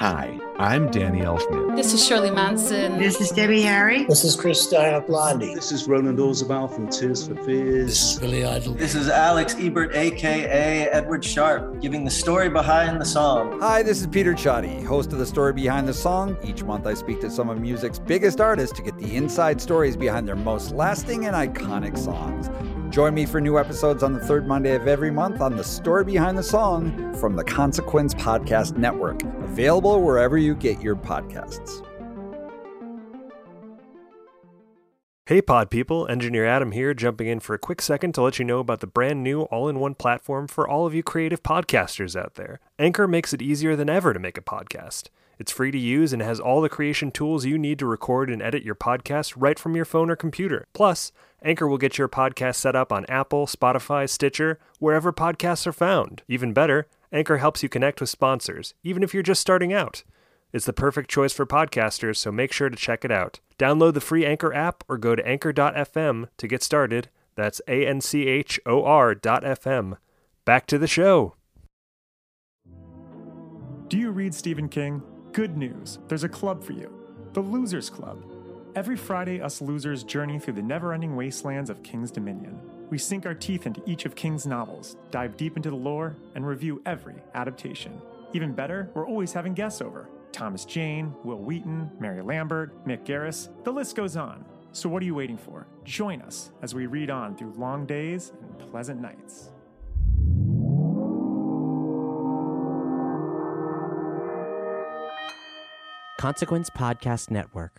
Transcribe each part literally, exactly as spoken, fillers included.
Hi, I'm Danny Elfman. This is Shirley Manson. This is Debbie Harry. This is Chris Stein of Blondie. This is Roland Orzabal from Tears for Fears. This is Billy Idol. This is Alex Ebert, a k a. Edward Sharp, giving the story behind the song. Hi, this is Peter Chotty, host of The Story Behind the Song. Each month I speak to some of music's biggest artists to get the inside stories behind their most lasting and iconic songs. Join me for new episodes on the third Monday of every month on The Story Behind the Song from the Consequence Podcast Network, available wherever you get your podcasts. Hey pod people, Engineer Adam here, jumping in for a quick second to let you know about the brand new all-in-one platform for all of you creative podcasters out there. Anchor makes it easier than ever to make a podcast. It's free to use and has all the creation tools you need to record and edit your podcast right from your phone or computer. Plus, Anchor will get your podcast set up on Apple, Spotify, Stitcher, wherever podcasts are found. Even better, Anchor helps you connect with sponsors, even if you're just starting out. It's the perfect choice for podcasters, so make sure to check it out. Download the free Anchor app or go to anchor dot f m to get started. That's A N C H O R dot F M. Back to the show. Do you read Stephen King? Good news, there's a club for you, the Losers Club. Every Friday, us losers journey through the never-ending wastelands of King's Dominion. We sink our teeth into each of King's novels, dive deep into the lore, and review every adaptation. Even better, we're always having guests over. Thomas Jane, Will Wheaton, Mary Lambert, Mick Garris, the list goes on. So what are you waiting for? Join us as we read on through long days and pleasant nights. Consequence Podcast Network.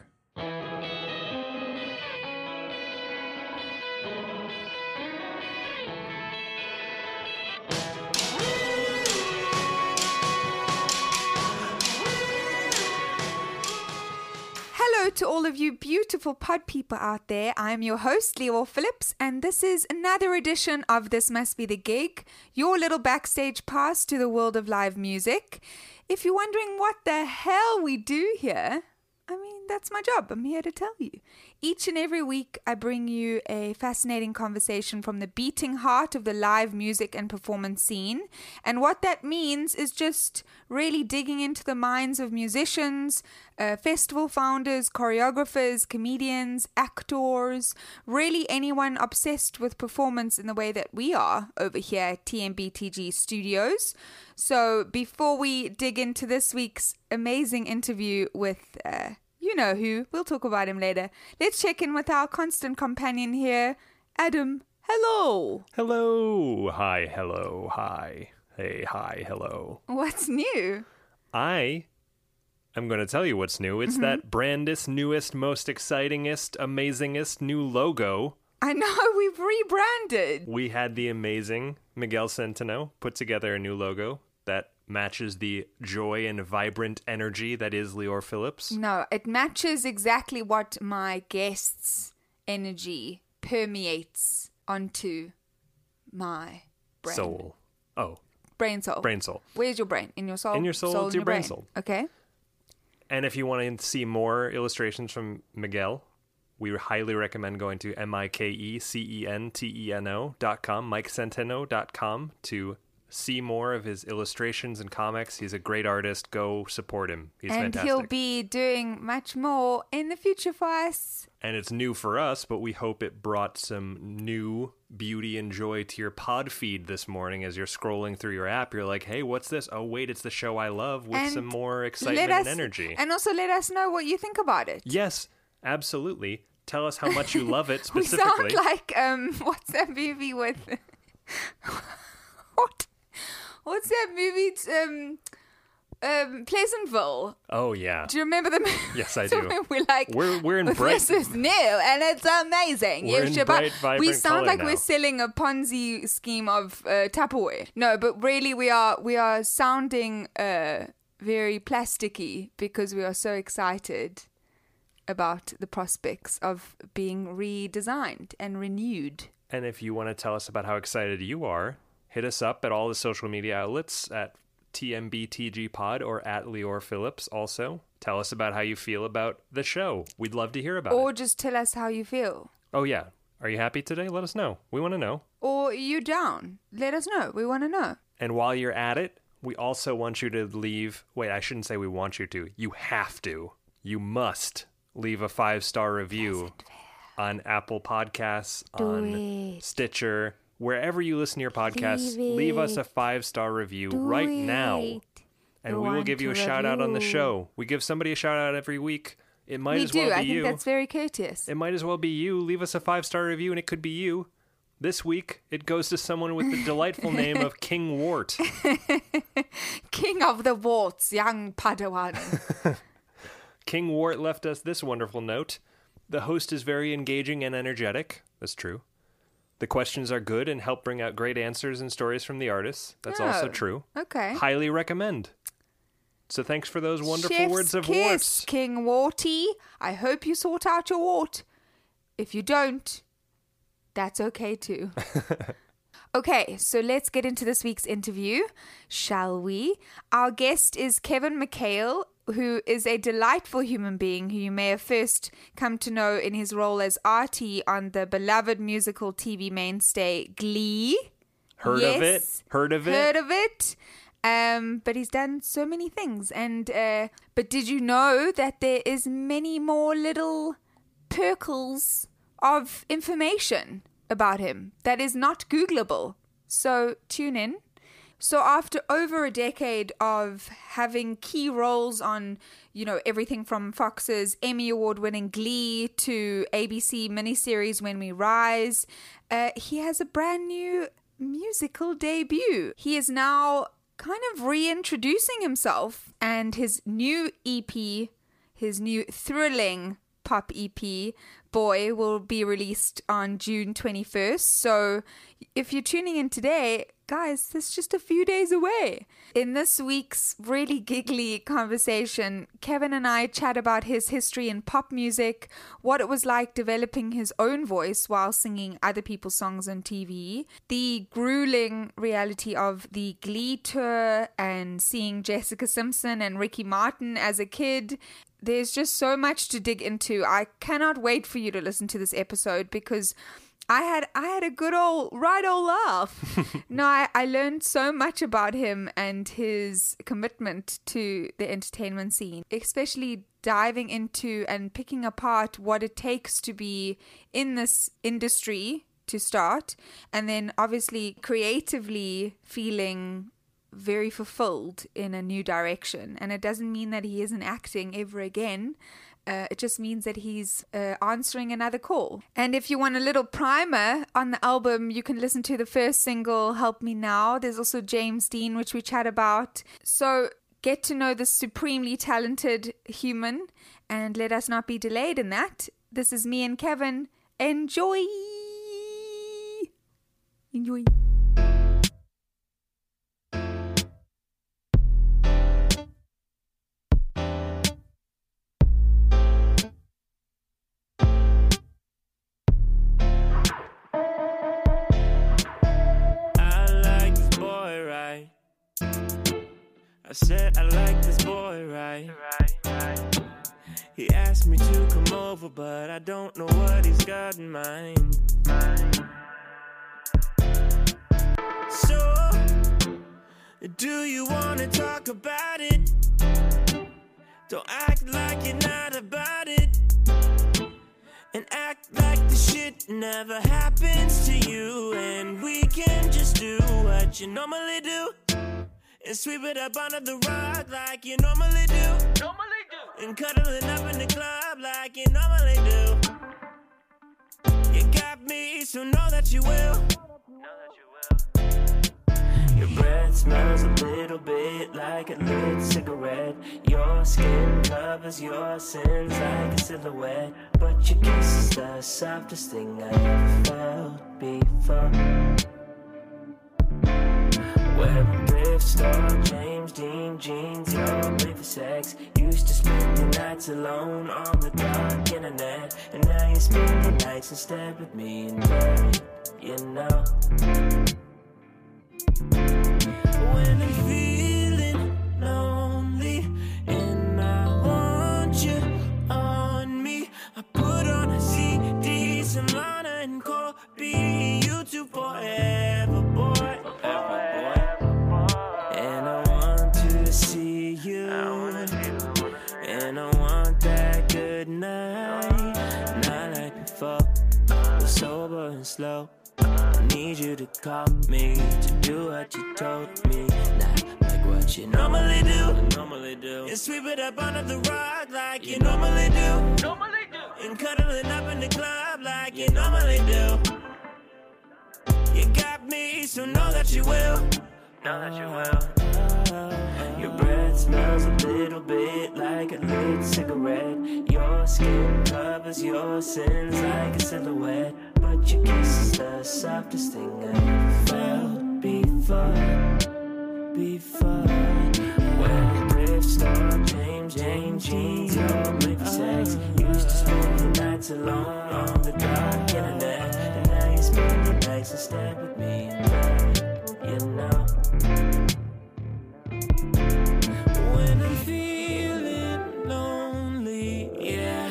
Hello to all of you beautiful pod people out there. I'm your host, Leor Phillips, and this is another edition of This Must Be the Gig, your little backstage pass to the world of live music. If you're wondering what the hell we do here, I mean, that's my job. I'm here to tell you. Each and every week, I bring you a fascinating conversation from the beating heart of the live music and performance scene. And what that means is just really digging into the minds of musicians, uh, festival founders, choreographers, comedians, actors, really anyone obsessed with performance in the way that we are over here at T M B T G Studios. So before we dig into this week's amazing interview with... Uh, You know who. We'll talk about him later. Let's check in with our constant companion here, Adam. Hello. Hello. Hi, hello, hi. Hey, hi, hello. What's new? I am going to tell you what's new. It's mm-hmm. that brandest, newest, most excitingest, amazingest new logo. I know, we've rebranded. We had the amazing Miguel Centeno put together a new logo that matches the joy and vibrant energy that is Leor Phillips. No, it matches exactly what my guests' energy permeates onto my brain. Soul. Oh. Brain soul. Brain soul. Where's your brain? In your soul? In your soul, soul it's in your, your brain, brain soul. Okay. And if you want to see more illustrations from Miguel, we highly recommend going to M I K E C E N T E N O dot com, Mike Centeno dot com, to see more of his illustrations and comics. He's a great artist. Go support him. He's and fantastic. And he'll be doing much more in the future for us. And it's new for us, but we hope it brought some new beauty and joy to your pod feed this morning as you're scrolling through your app. You're like, hey, what's this? Oh, wait, it's the show I love with and some more excitement us, and energy. And also let us know what you think about it. Yes, absolutely. Tell us how much you love it specifically. We sound like, um, what's that movie with... what? What's that movie? Um, um, Pleasantville. Oh yeah. Do you remember the movie? Yes, I do. we're like, we're we're in bright. This is new and it's amazing. We're you in bright, vibrant we sound like now. We're selling a Ponzi scheme of uh, Tupperware. No, but really, we are we are sounding uh, very plasticky because we are so excited about the prospects of being redesigned and renewed. And if you want to tell us about how excited you are, hit us up at all the social media outlets at T M B T G Pod or at Leor Phillips also. Tell us about how you feel about the show. We'd love to hear about or it. Or just tell us how you feel. Oh, yeah. Are you happy today? Let us know. We want to know. Or you down. Let us know. We want to know. And while you're at it, We also want you to leave... Wait, I shouldn't say we want you to. You have to. You must leave a five-star review on Apple Podcasts, Do on it. Stitcher, wherever you listen to your podcasts. Leave, leave us a five-star review Do right it. now. And We we will want give you a to shout-out on the review. show. We give somebody a shout-out every week. It might We as do. well be I think you. that's very courteous. It might as well be you. Leave us a five-star review, and it could be you. This week, it goes to someone with the delightful name of King Wart. King of the warts, young Padawan. King Wart left us this wonderful note. The host is very engaging and energetic. That's true. The questions are good and help bring out great answers and stories from the artists. That's Oh, also true. Okay. Highly recommend. So thanks for those wonderful Chef's words of kiss, warts. King Warty. I hope you sort out your wart. If you don't, that's okay too. Okay, so let's get into this week's interview, shall we? Our guest is Kevin McHale, who is a delightful human being who you may have first come to know in his role as Artie on the beloved musical T V mainstay Glee. Heard yes, of it? Heard of it? Heard of it. Um, but he's done so many things. And uh, but did you know that there is many more little perkles of information about him that is not Googleable? So tune in. So after over a decade of having key roles on, you know, everything from Fox's Emmy Award-winning Glee to A B C miniseries When We Rise, uh, he has a brand new musical debut. He is now kind of reintroducing himself, and his new E P, his new thrilling pop E P, Boy, will be released on June twenty-first. So if you're tuning in today, guys, that's just a few days away. In this week's really giggly conversation, Kevin and I chat about his history in pop music, what it was like developing his own voice while singing other people's songs on T V, the grueling reality of the Glee tour and seeing Jessica Simpson and Ricky Martin as a kid. There's just so much to dig into. I cannot wait for you to listen to this episode because I had I had a good old right old laugh. No, I, I learned so much about him and his commitment to the entertainment scene, especially diving into and picking apart what it takes to be in this industry to start, and then obviously creatively feeling very fulfilled in a new direction. And it doesn't mean that he isn't acting ever again. Uh, it just means that he's uh, answering another call. And if you want a little primer on the album, you can listen to the first single, Help Me Now. There's also James Dean, which we chat about. So get to know this supremely talented human, and let us not be delayed in that. This is me and Kevin. Enjoy! Enjoy. I said I like this boy, right? He asked me to come over, but I don't know what he's got in mind. So, do you wanna talk about it? Don't act like you're not about it, and act like the shit never happens to you, and we can just do what you normally do. And sweep it up under the rug like you normally do. Normally do. And cuddling up in the club like you normally do. You got me, so know that you will. Know that you will. Your breath smells a little bit like a lit cigarette. Your skin covers your sins like a silhouette. But your kiss is the softest thing I ever felt before. Wearing thrift store, James Dean jeans, you're made for sex. Used to spend your nights alone on the dark internet, and now you spend your nights instead with me in bed, you know. When I'm feeling lonely and I want you on me, I put on a C D, some Lana and Kobe, you two forever, boy. Forever, boy. And I And I want that good night, not like before, but sober and slow. I need you to call me, to do what you told me, not like what you normally do. Normally do. And sweep it up under the rug like you normally do. Normally do. And cuddling up in the club like you normally do. You got me, so know that you will. Know that you will. Your breath smells a little bit like a lit cigarette. Your skin covers your sins like a silhouette. But your kiss is the softest thing I ever felt before. Before. When thrift store, James, James jeans, your make for sex. Used to spend the nights alone on the dark internet. And now you spend your nights instead with me in bed, you know. When I'm feeling lonely, yeah,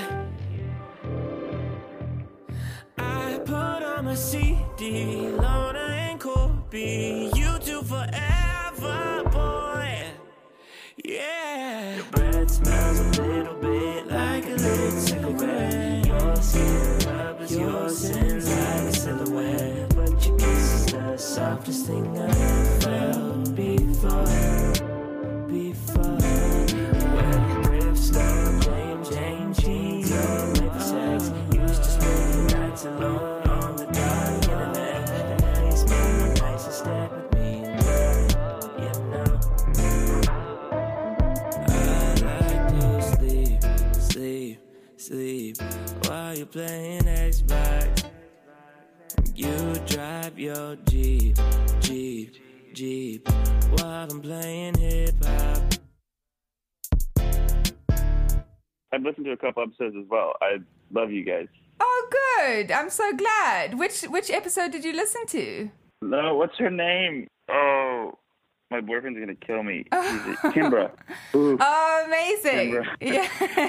I put on my C D, Lorna and Corby, you two forever, boy, yeah. Your breath smells a little bit like a lit cigarette. Your skin covers your sins like a silhouette. But your kiss is the softest thing I ever felt before. Before. When the thrift store, James, James, cheese, your make for sex. Used to spend the nights alone on the dark internet. And now you spend the nights instead with me in bed, you know. I like to sleep, sleep, sleep while you're playing Xbox. You drive your Jeep, Jeep, Jeep while I'm playing hip-hop. I've listened to a couple episodes as well. I love you guys. Oh, good. I'm so glad. Which which episode did you listen to? No, what's her name? Oh, my boyfriend's going to kill me. She's Kimbra. Ooh. Oh, amazing. Kimbra. Yeah.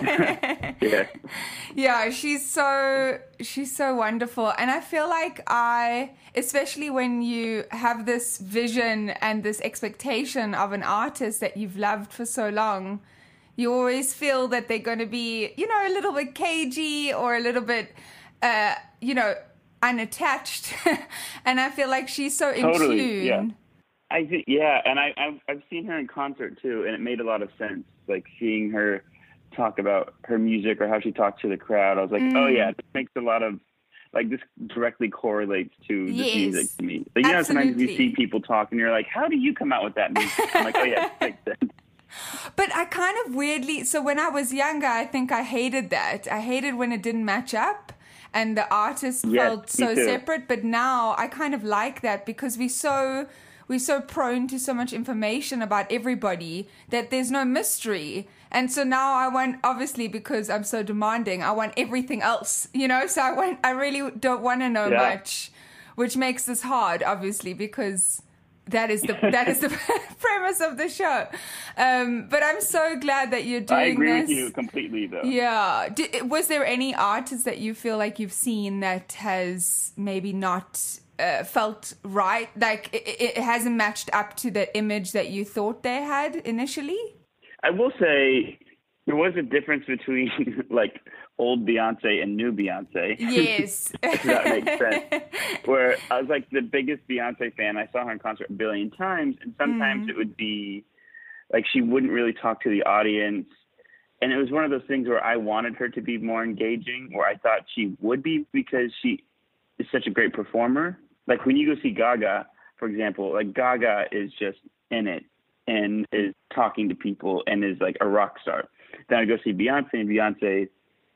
Yeah. Yeah, she's so she's so wonderful. And I feel like I, especially when you have this vision and this expectation of an artist that you've loved for so long, you always feel that they're going to be, you know, a little bit cagey or a little bit, uh, you know, unattached. And I feel like she's so in Totally, tune. yeah. I think, yeah, and I, I've I've seen her in concert too, and it made a lot of sense. Like seeing her talk about her music or how she talks to the crowd, I was like, Mm. oh yeah, this makes a lot of like this directly correlates to this Yes, music to me. Like, you know, sometimes you absolutely. see people talk and you're like, how do you come out with that music? I'm like, oh yeah, it makes sense. But I kind of weirdly, so when I was younger, I think I hated that. I hated when it didn't match up and the artist Yes, felt me so too. separate. But now I kind of like that because we're so we're so prone to so much information about everybody that there's no mystery. And so now I want, obviously, because I'm so demanding, I want everything else, you know? So I want, I really don't want to know Yeah. much, which makes this hard, obviously, because that is the that is the premise of the show. Um, but I'm so glad that you're doing I agree this. with you completely, though. Yeah. Did, was there any artist that you feel like you've seen that has maybe not uh, felt right? Like it, it hasn't matched up to the image that you thought they had initially? I will say there was a difference between like old Beyonce and new Beyonce. Yes. If that makes sense. Where I was like the biggest Beyonce fan. I saw her in concert a billion times, and sometimes Mm. it would be like she wouldn't really talk to the audience. And it was one of those things where I wanted her to be more engaging, where I thought she would be because she is such a great performer. Like when you go see Gaga, for example, like Gaga is just in it and is talking to people and is like a rock star. Then I go see Beyonce, and Beyonce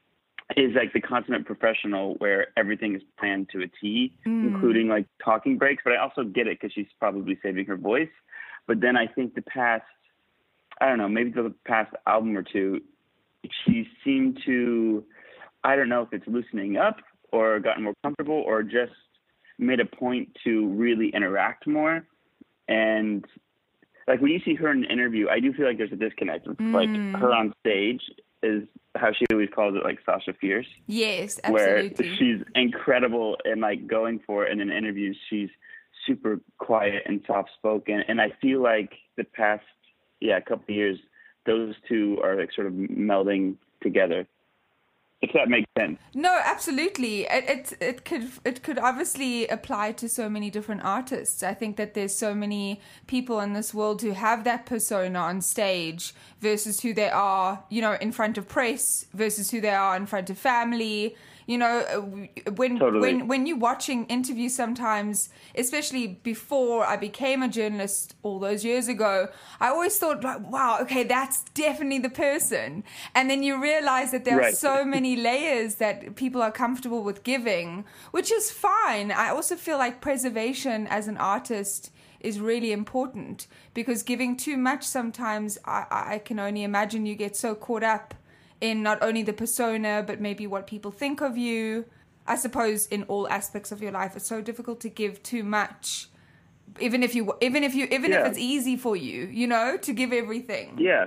is like the consummate professional where everything is planned to a T, Mm. including like talking breaks. But I also get it because she's probably saving her voice. But then I think the past, I don't know, maybe the past album or two, she seemed to, I don't know if it's loosening up or gotten more comfortable or just made a point to really interact more. And like when you see her in an interview, I do feel like there's a disconnect. Mm. Like her on stage is how she always calls it, like Sasha Fierce. Yes, Where absolutely. she's incredible and like going for it. And in interviews, she's super quiet and soft spoken. And I feel like the past, yeah, couple of years, those two are like sort of melding together. If that makes sense. No, absolutely. It, it it could it could obviously apply to so many different artists. I think that there's so many people in this world who have that persona on stage versus who they are, you know, in front of press versus who they are in front of family. You know, when totally. when when you're watching interviews sometimes, especially before I became a journalist all those years ago, I always thought, like, wow, okay, that's definitely the person. And then you realize that there right. are so many layers that people are comfortable with giving, which is fine. I also feel like preservation as an artist is really important, because giving too much sometimes, I, I can only imagine you get so caught up in not only the persona, but maybe what people think of you. I suppose in all aspects of your life, it's so difficult to give too much, even if you, even if you, even yeah. if it's easy for you, you know, to give everything. Yeah.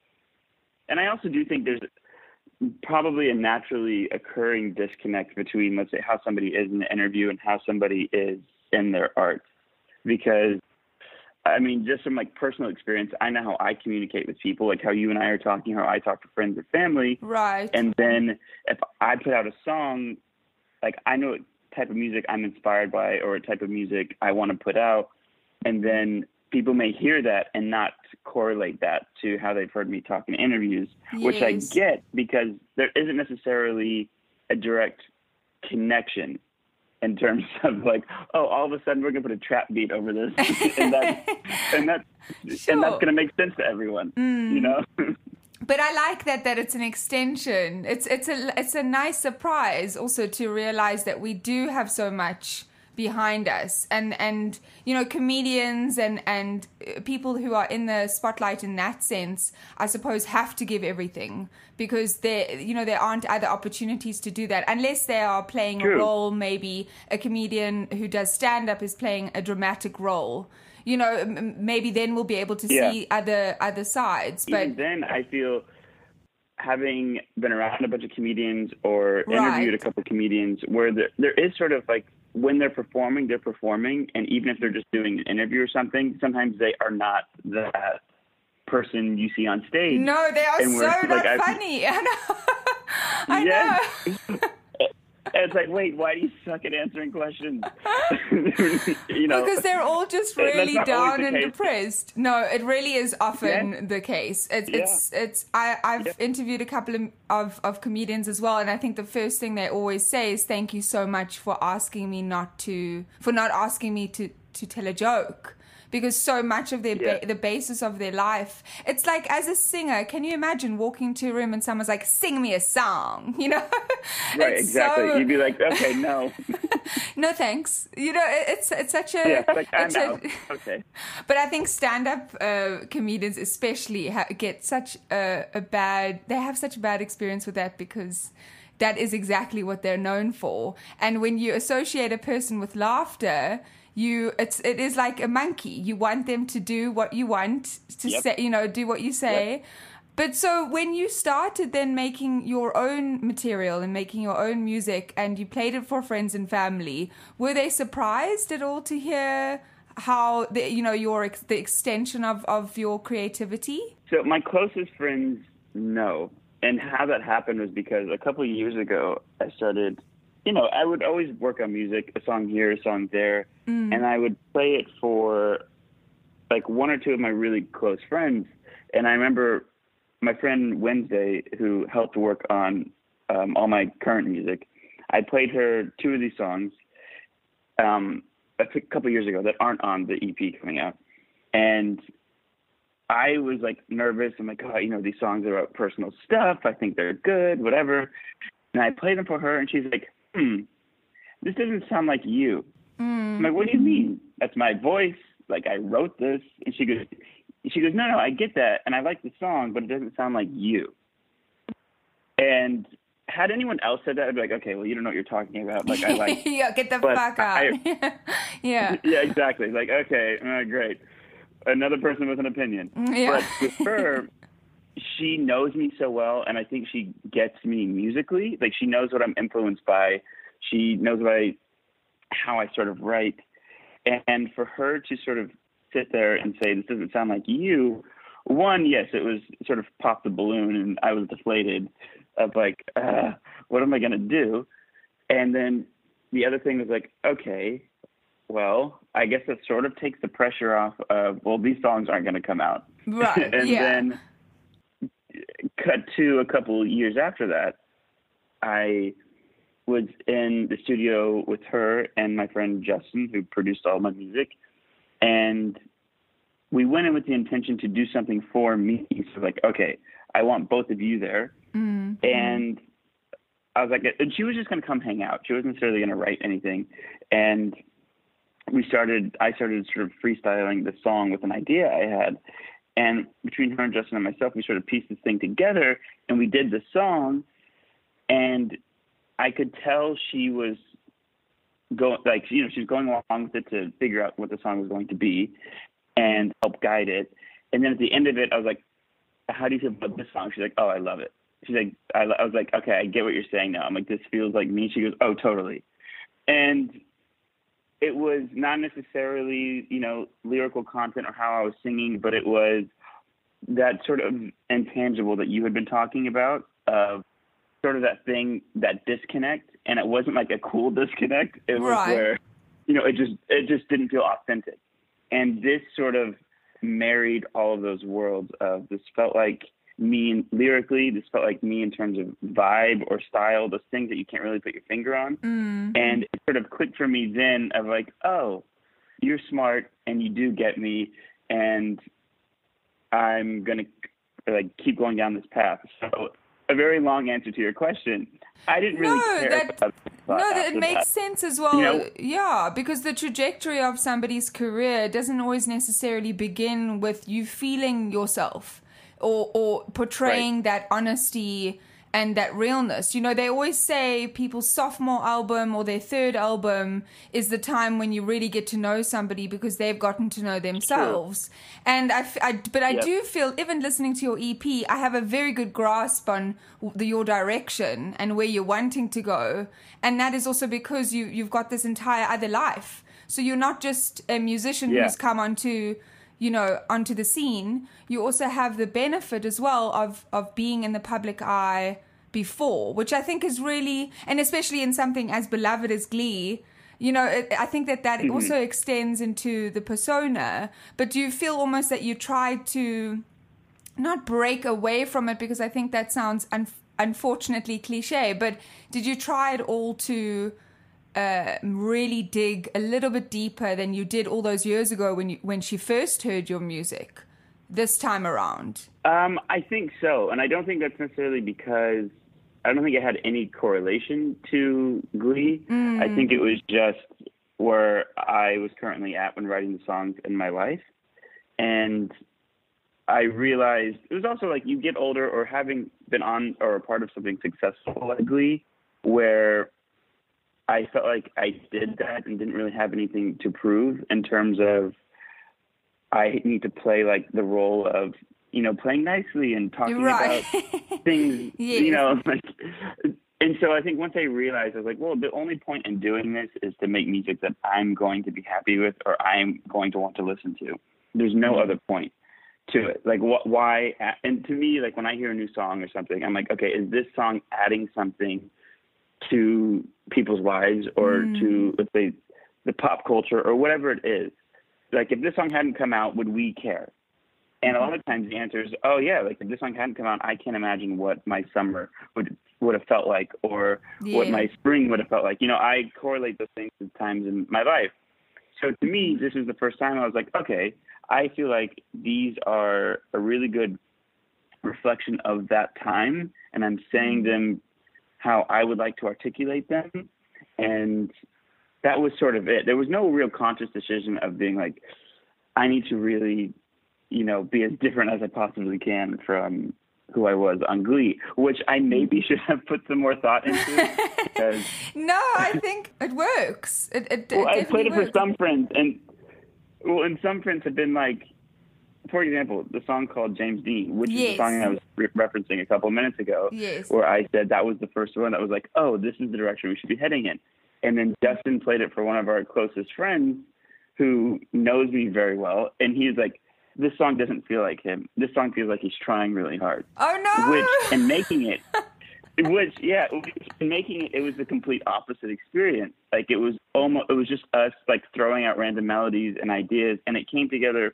And I also do think there's probably a naturally occurring disconnect between, let's say, how somebody is in the interview and how somebody is in their art. Because, I mean, just from like personal experience, I know how I communicate with people, like how you and I are talking, how I talk to friends or family. Right. And then if I put out a song, like I know what type of music I'm inspired by or what type of music I want to put out. And then people may hear that and not correlate that to how they've heard me talk in interviews, yes. which I get, because there isn't necessarily a direct connection in terms of like, oh, all of a sudden we're going to put a trap beat over this, and that's and that's sure. and that's going to make sense to everyone, mm. you know. But I like that that it's an extension. It's it's a it's a nice surprise also to realize that we do have so much behind us, and and you know, comedians and and people who are in the spotlight in that sense, I suppose, have to give everything, because there you know there aren't other opportunities to do that unless they are playing True. a role. Maybe a comedian who does stand up is playing a dramatic role. You know, m- maybe then we'll be able to yeah. see other other sides. But even then, I feel, having been around a bunch of comedians or right. interviewed a couple of comedians, where there, there is sort of like, when they're performing, they're performing. And even if they're just doing an interview or something, sometimes they are not that person you see on stage. No, they are and so not like, funny. I know. I yeah. know. It's like, wait, why do you suck at answering questions? You know, because they're all just really down and case. depressed. No, it really is often yeah. the case. It's yeah. it's it's. I I've yeah. interviewed a couple of, of of comedians as well, and I think the first thing they always say is, "Thank you so much for asking me not to for not asking me to to tell a joke." Because so much of their yeah. ba- the basis of their life, it's like, as a singer, can you imagine walking to a room and someone's like, "Sing me a song," you know? Right, It's exactly. so... You'd be like, "Okay, no, no thanks." You know, it's it's such a yeah, like I it's know. A... Okay. But I think stand-up uh, comedians especially ha- get such a, a bad. They have such a bad experience with that, because that is exactly what they're known for. And when you associate a person with laughter, you it's it is like a monkey. You want them to do what you want to yep. say, you know, do what you say. Yep. But so when you started then making your own material and making your own music, and you played it for friends and family, were they surprised at all to hear how the, you know, your ex- the extension of, of your creativity? So my closest friends, no. And how that happened was because a couple of years ago, I started, you know, I would always work on music, a song here, a song there, mm. and I would play it for like one or two of my really close friends. And I remember my friend Wednesday, who helped work on um, all my current music, I played her two of these songs um, a couple of years ago that aren't on the E P coming out. And I was like nervous. I'm like, oh, you know, these songs are about personal stuff. I think they're good, whatever. And I played them for her, and she's like, hmm, this doesn't sound like you. Mm. I'm like, what do you mean? That's my voice. Like, I wrote this. And she goes, she goes, no, no, I get that. And I like the song, but it doesn't sound like you. And had anyone else said that, I'd be like, okay, well, you don't know what you're talking about. Like, I like, yeah, get the fuck out. I, yeah. Yeah, exactly. Like, okay, uh, great. Another person with an opinion. Yeah. But with her, she knows me so well, and I think she gets me musically. Like, she knows what I'm influenced by. She knows what I, how I sort of write. And for her to sort of sit there and say, this doesn't sound like you, one, yes, it was sort of popped the balloon, and I was deflated of like, uh, what am I going to do? And then the other thing was like, okay, well, I guess it sort of takes the pressure off of, well, these songs aren't going to come out. Right. And yeah. then cut to a couple years after that, I was in the studio with her and my friend Justin, who produced all my music. And we went in with the intention to do something for me. So like, okay, I want both of you there. Mm-hmm. And I was like, and she was just going to come hang out. She wasn't necessarily going to write anything. And we started, I started sort of freestyling the song with an idea I had. And between her and Justin and myself, we sort of pieced this thing together, and we did the song. And I could tell she was going, like, you know, she's going along with it to figure out what the song was going to be and help guide it. And then at the end of it, I was like, how do you feel about this song? She's like, oh, I love it. She's like, I, I was like, okay, I get what you're saying now. I'm like, this feels like me. She goes, oh, totally. And it was not necessarily, you know, lyrical content or how I was singing, but it was that sort of intangible that you had been talking about, of sort of that thing, that disconnect. And it wasn't like a cool disconnect. It was right. where, you know, it just, it just didn't feel authentic. And this sort of married all of those worlds of, this felt like me in, lyrically, this felt like me in terms of vibe or style, those things that you can't really put your finger on. Mm. And it sort of clicked for me then of like, oh, you're smart and you do get me, and I'm going to like keep going down this path. So a very long answer to your question. I didn't really no, care that, about No, that it makes that. sense as well. You know, yeah, because the trajectory of somebody's career doesn't always necessarily begin with you feeling yourself or, or portraying right. that honesty and that realness. You know, they always say people's sophomore album or their third album is the time when you really get to know somebody because they've gotten to know themselves. True. And I, I but I yep. do feel, even listening to your E P, I have a very good grasp on the, your direction and where you're wanting to go. And that is also because you, you've got this entire other life. So you're not just a musician yeah. who's come onto, you know, onto the scene. You also have the benefit as well of, of being in the public eye before, which I think is really, and especially in something as beloved as Glee, you know, it, I think that that mm-hmm. also extends into the persona. But do you feel almost that you tried to not break away from it, because I think that sounds un- unfortunately cliche, but did you try at all to uh, really dig a little bit deeper than you did all those years ago when you, when she first heard your music this time around? Um, I think so. And I don't think that's necessarily because I don't think it had any correlation to Glee. Mm. I think it was just where I was currently at when writing the songs in my life. And I realized it was also like you get older, or having been on or a part of something successful like Glee, where I felt like I did that and didn't really have anything to prove in terms of I need to play like the role of, you know, playing nicely and talking right. about things, yes. you know, like, and so I think once I realized, I was like, well, the only point in doing this is to make music that I'm going to be happy with, or I'm going to want to listen to. There's no mm-hmm. other point to it. Like, wh- why? And to me, like, when I hear a new song or something, I'm like, okay, is this song adding something to people's lives, or mm. to, let's say, the pop culture, or whatever it is? Like, if this song hadn't come out, would we care? And a lot of times the answer is, oh, yeah, like, if this song hadn't come out, I can't imagine what my summer would would have felt like, or yeah. what my spring would have felt like. You know, I correlate those things with times in my life. So to me, this was the first time I was like, okay, I feel like these are a really good reflection of that time, and I'm saying them how I would like to articulate them. And that was sort of it. There was no real conscious decision of being like, I need to really, you know, be as different as I possibly can from who I was on Glee, which I maybe should have put some more thought into. Because, no, I think it works. It, it, well, it I played it works. for some friends, and well, and some friends have been like, for example, the song called James Dean, which yes. is the song I was re- referencing a couple of minutes ago, yes. where I said that was the first one that was like, oh, this is the direction we should be heading in. And then Justin played it for one of our closest friends who knows me very well, and he's like, this song doesn't feel like him. This song feels like he's trying really hard. Oh no! Which, and making it, which, yeah, and making it, it was the complete opposite experience. Like it was almost, it was just us like throwing out random melodies and ideas, and it came together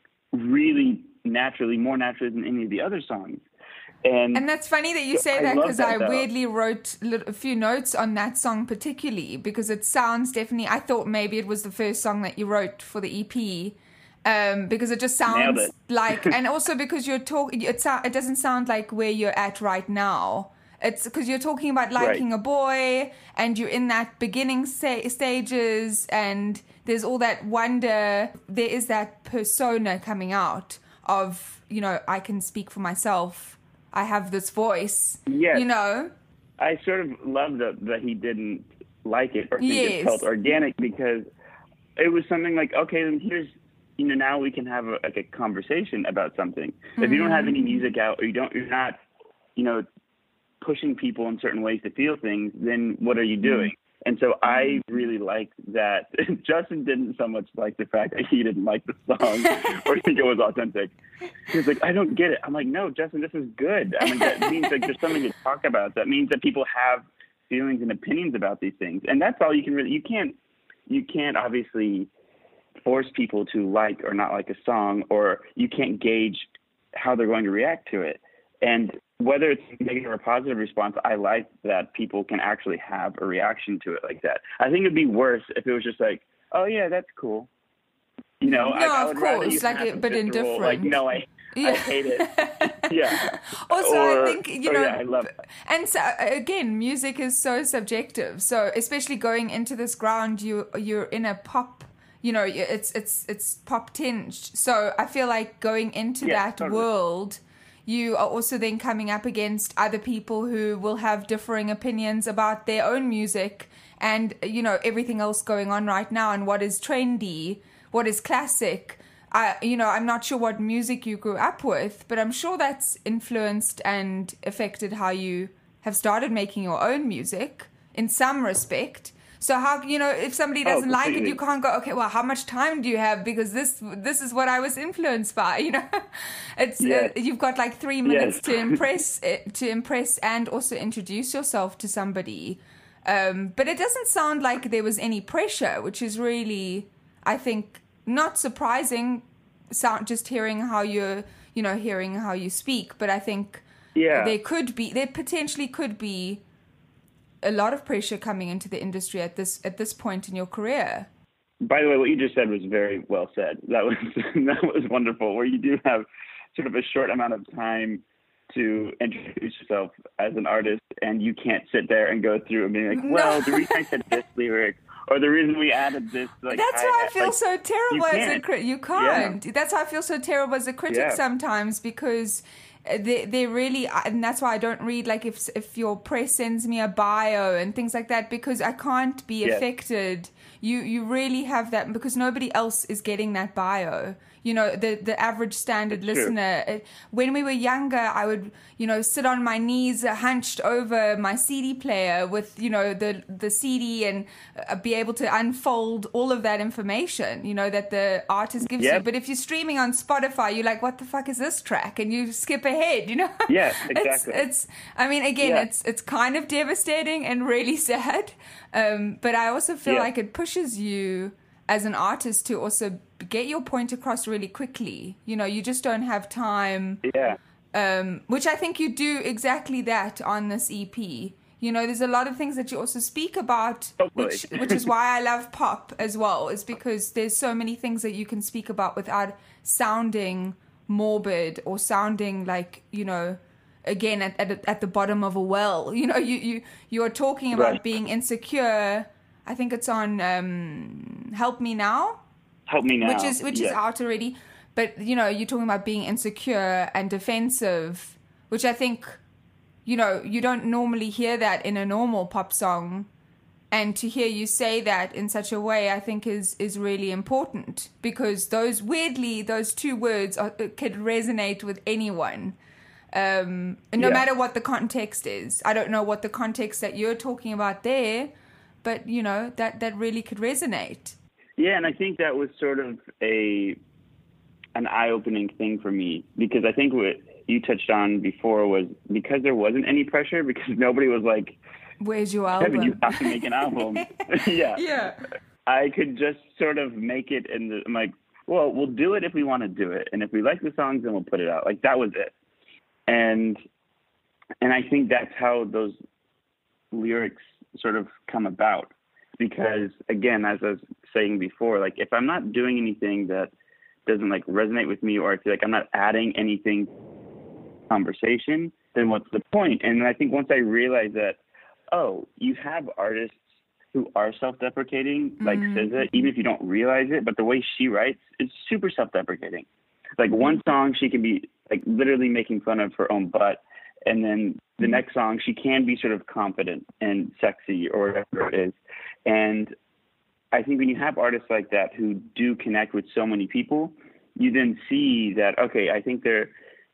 really naturally, more naturally than any of the other songs. And, and that's funny that you say I that, because that, I though. weirdly wrote a few notes on that song particularly, because it sounds definitely, I thought maybe it was the first song that you wrote for the E P, um, because it just sounds it. like, and also because you're talking, it, it doesn't sound like where you're at right now. It's because you're talking about liking right. a boy, and you're in that beginning sta- stages, and there's all that wonder. There is that persona coming out of, you know, I can speak for myself. I have this voice, yes. you know? I sort of love that, that he didn't like it or think yes. it felt organic, because it was something like, okay, then here's, you know, now we can have a, like a conversation about something. Mm-hmm. If you don't have any music out, or you don't, you're not, you know, pushing people in certain ways to feel things, then what are you doing? Mm-hmm. And so I really liked that. Justin didn't so much like the fact that he didn't like the song or think it was authentic. He was like, I don't get it. I'm like, no, Justin, this is good. I mean, that means like there's something to talk about. That means that people have feelings and opinions about these things. And that's all you can really, you can't, you can't obviously force people to like or not like a song, or you can't gauge how they're going to react to it. And whether it's a negative or positive response, I like that people can actually have a reaction to it like that. I think it'd be worse if it was just like, oh yeah, that's cool. You know, no, I, I of course, like it, but indifferent. Like, no, I, yeah. I hate it. yeah. Also, or, I think, you oh, know, yeah, I love it. And so again, music is so subjective. So especially going into this ground, you you're in a pop. You know, it's it's it's pop tinged. So I feel like going into yeah, that totally. world, you are also then coming up against other people who will have differing opinions about their own music and, you know, everything else going on right now, and what is trendy, what is classic. I, you know, I'm not sure what music you grew up with, but I'm sure that's influenced and affected how you have started making your own music in some respect. So how, you know, if somebody doesn't oh, like it, you can't go, okay, well, how much time do you have? Because this this is what I was influenced by, you know. It's yes. uh, you've got like three minutes yes. to impress to impress and also introduce yourself to somebody. Um, but it doesn't sound like there was any pressure, which is really, I think, not surprising. Sound just hearing how you're, you know, hearing how you speak. But I think yeah. there could be, there potentially could be a lot of pressure coming into the industry at this at this point in your career. By the way, what you just said was very well said. That was that was wonderful. Where you do have sort of a short amount of time to introduce yourself as an artist, and you can't sit there and go through and be like, well, no. the reason I said this lyric, or the reason we added this. Like, That's why I, I feel like, so terrible as a critic. You can't. Yeah. That's why I feel so terrible as a critic yeah. sometimes, because they they really, and that's why I don't read, like, if if your press sends me a bio and things like that, because I can't be yes. affected. You you really have that, because nobody else is getting that bio. You know, the the average standard That's listener. True. When we were younger, I would, you know, sit on my knees, hunched over my C D player with, you know, the the C D, and uh, be able to unfold all of that information, you know, that the artist gives yep. you. But if you're streaming on Spotify, you're like, what the fuck is this track? And you skip ahead, you know? Yeah, exactly. It's, it's I mean, again, yeah. it's it's kind of devastating and really sad. Um, but I also feel yeah. like it pushes you as an artist to also get your point across really quickly. You know, you just don't have time. Yeah. Um, which I think you do exactly that on this E P. You know, there's a lot of things that you also speak about, Hopefully. which which is why I love pop as well, is because there's so many things that you can speak about without sounding morbid or sounding like, you know, again, at at, at the bottom of a well. You know, you, you, you're talking about right. being insecure. I think it's on um, Help Me Now. Help Me Now. Which is which yeah. is out already. But, you know, you're talking about being insecure and defensive, which I think, you know, you don't normally hear that in a normal pop song. And to hear you say that in such a way, I think is, is really important. Because those, weirdly, those two words are, could resonate with anyone. Um, no yeah. matter what the context is. I don't know what the context that you're talking about there, but, you know, that, that really could resonate. Yeah, and I think that was sort of a an eye-opening thing for me, because I think what you touched on before was because there wasn't any pressure, because nobody was like, where's your album? Kevin, you have to make an album. yeah. Yeah. I could just sort of make it, and I'm like, well, we'll do it if we want to do it. And if we like the songs, then we'll put it out. Like, that was it. And, and I think that's how those lyrics sort of come about. Because, again, as I was saying before, like, if I'm not doing anything that doesn't, like, resonate with me, or I feel like I'm not adding anything to the conversation, then what's the point? And I think once I realized that, oh, you have artists who are self-deprecating, like mm. S Z A, even if you don't realize it, but the way she writes is super self-deprecating. Like, one song, she can be, like, literally making fun of her own butt, and then the next song, she can be sort of confident and sexy or whatever it is. And I think when you have artists like that who do connect with so many people, you then see that, okay, I think there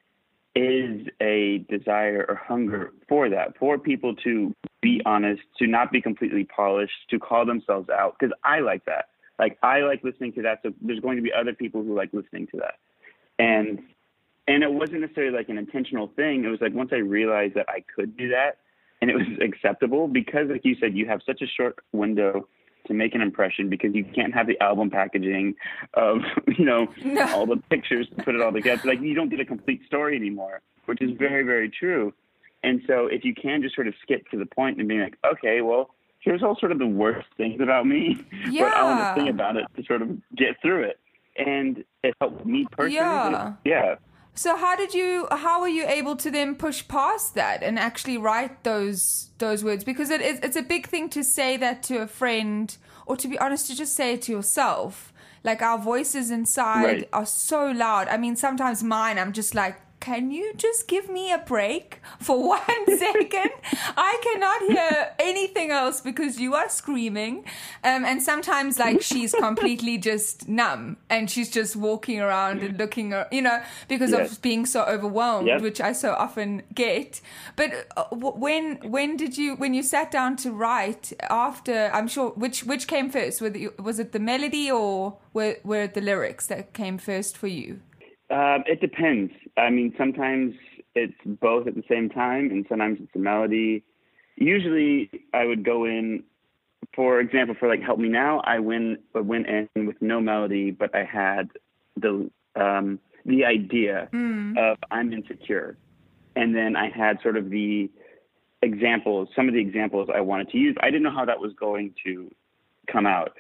is a desire or hunger for that, for people to be honest, to not be completely polished, to call themselves out. Because I like that. Like, I like listening to that. So there's going to be other people who like listening to that. And and it wasn't necessarily like an intentional thing. It was like once I realized that I could do that and it was acceptable, because like you said, you have such a short window to make an impression, because you can't have the album packaging of, you know, no. all the pictures to put it all together. Like, you don't get a complete story anymore, which is very, very true. And so if you can just sort of skip to the point and be like, okay, well, here's all sort of the worst things about me, yeah. but I want to sing about it to sort of get through it. And it helped me personally. Yeah. Yeah. So how did you, how were you able to then push past that and actually write those those words? Because it, it's a big thing to say that to a friend, or to be honest, to just say it to yourself. Like, our voices inside right. are so loud. I mean, sometimes mine, I'm just like, can you just give me a break for one second? I cannot hear anything else because you are screaming. Um, and sometimes, like, she's completely just numb and she's just walking around and looking, you know, because yes. of being so overwhelmed, yes. which I so often get. But when when did you, when you sat down to write after, I'm sure, which which came first? Was it the melody, or were, were it the lyrics that came first for you? Um, it depends. I mean, sometimes it's both at the same time, and sometimes it's a melody. Usually I would go in, for example, for like Help Me Now, I went, went in with no melody, but I had the um, the idea mm. of I'm insecure. And then I had sort of the examples, some of the examples I wanted to use. I didn't know how that was going to come out.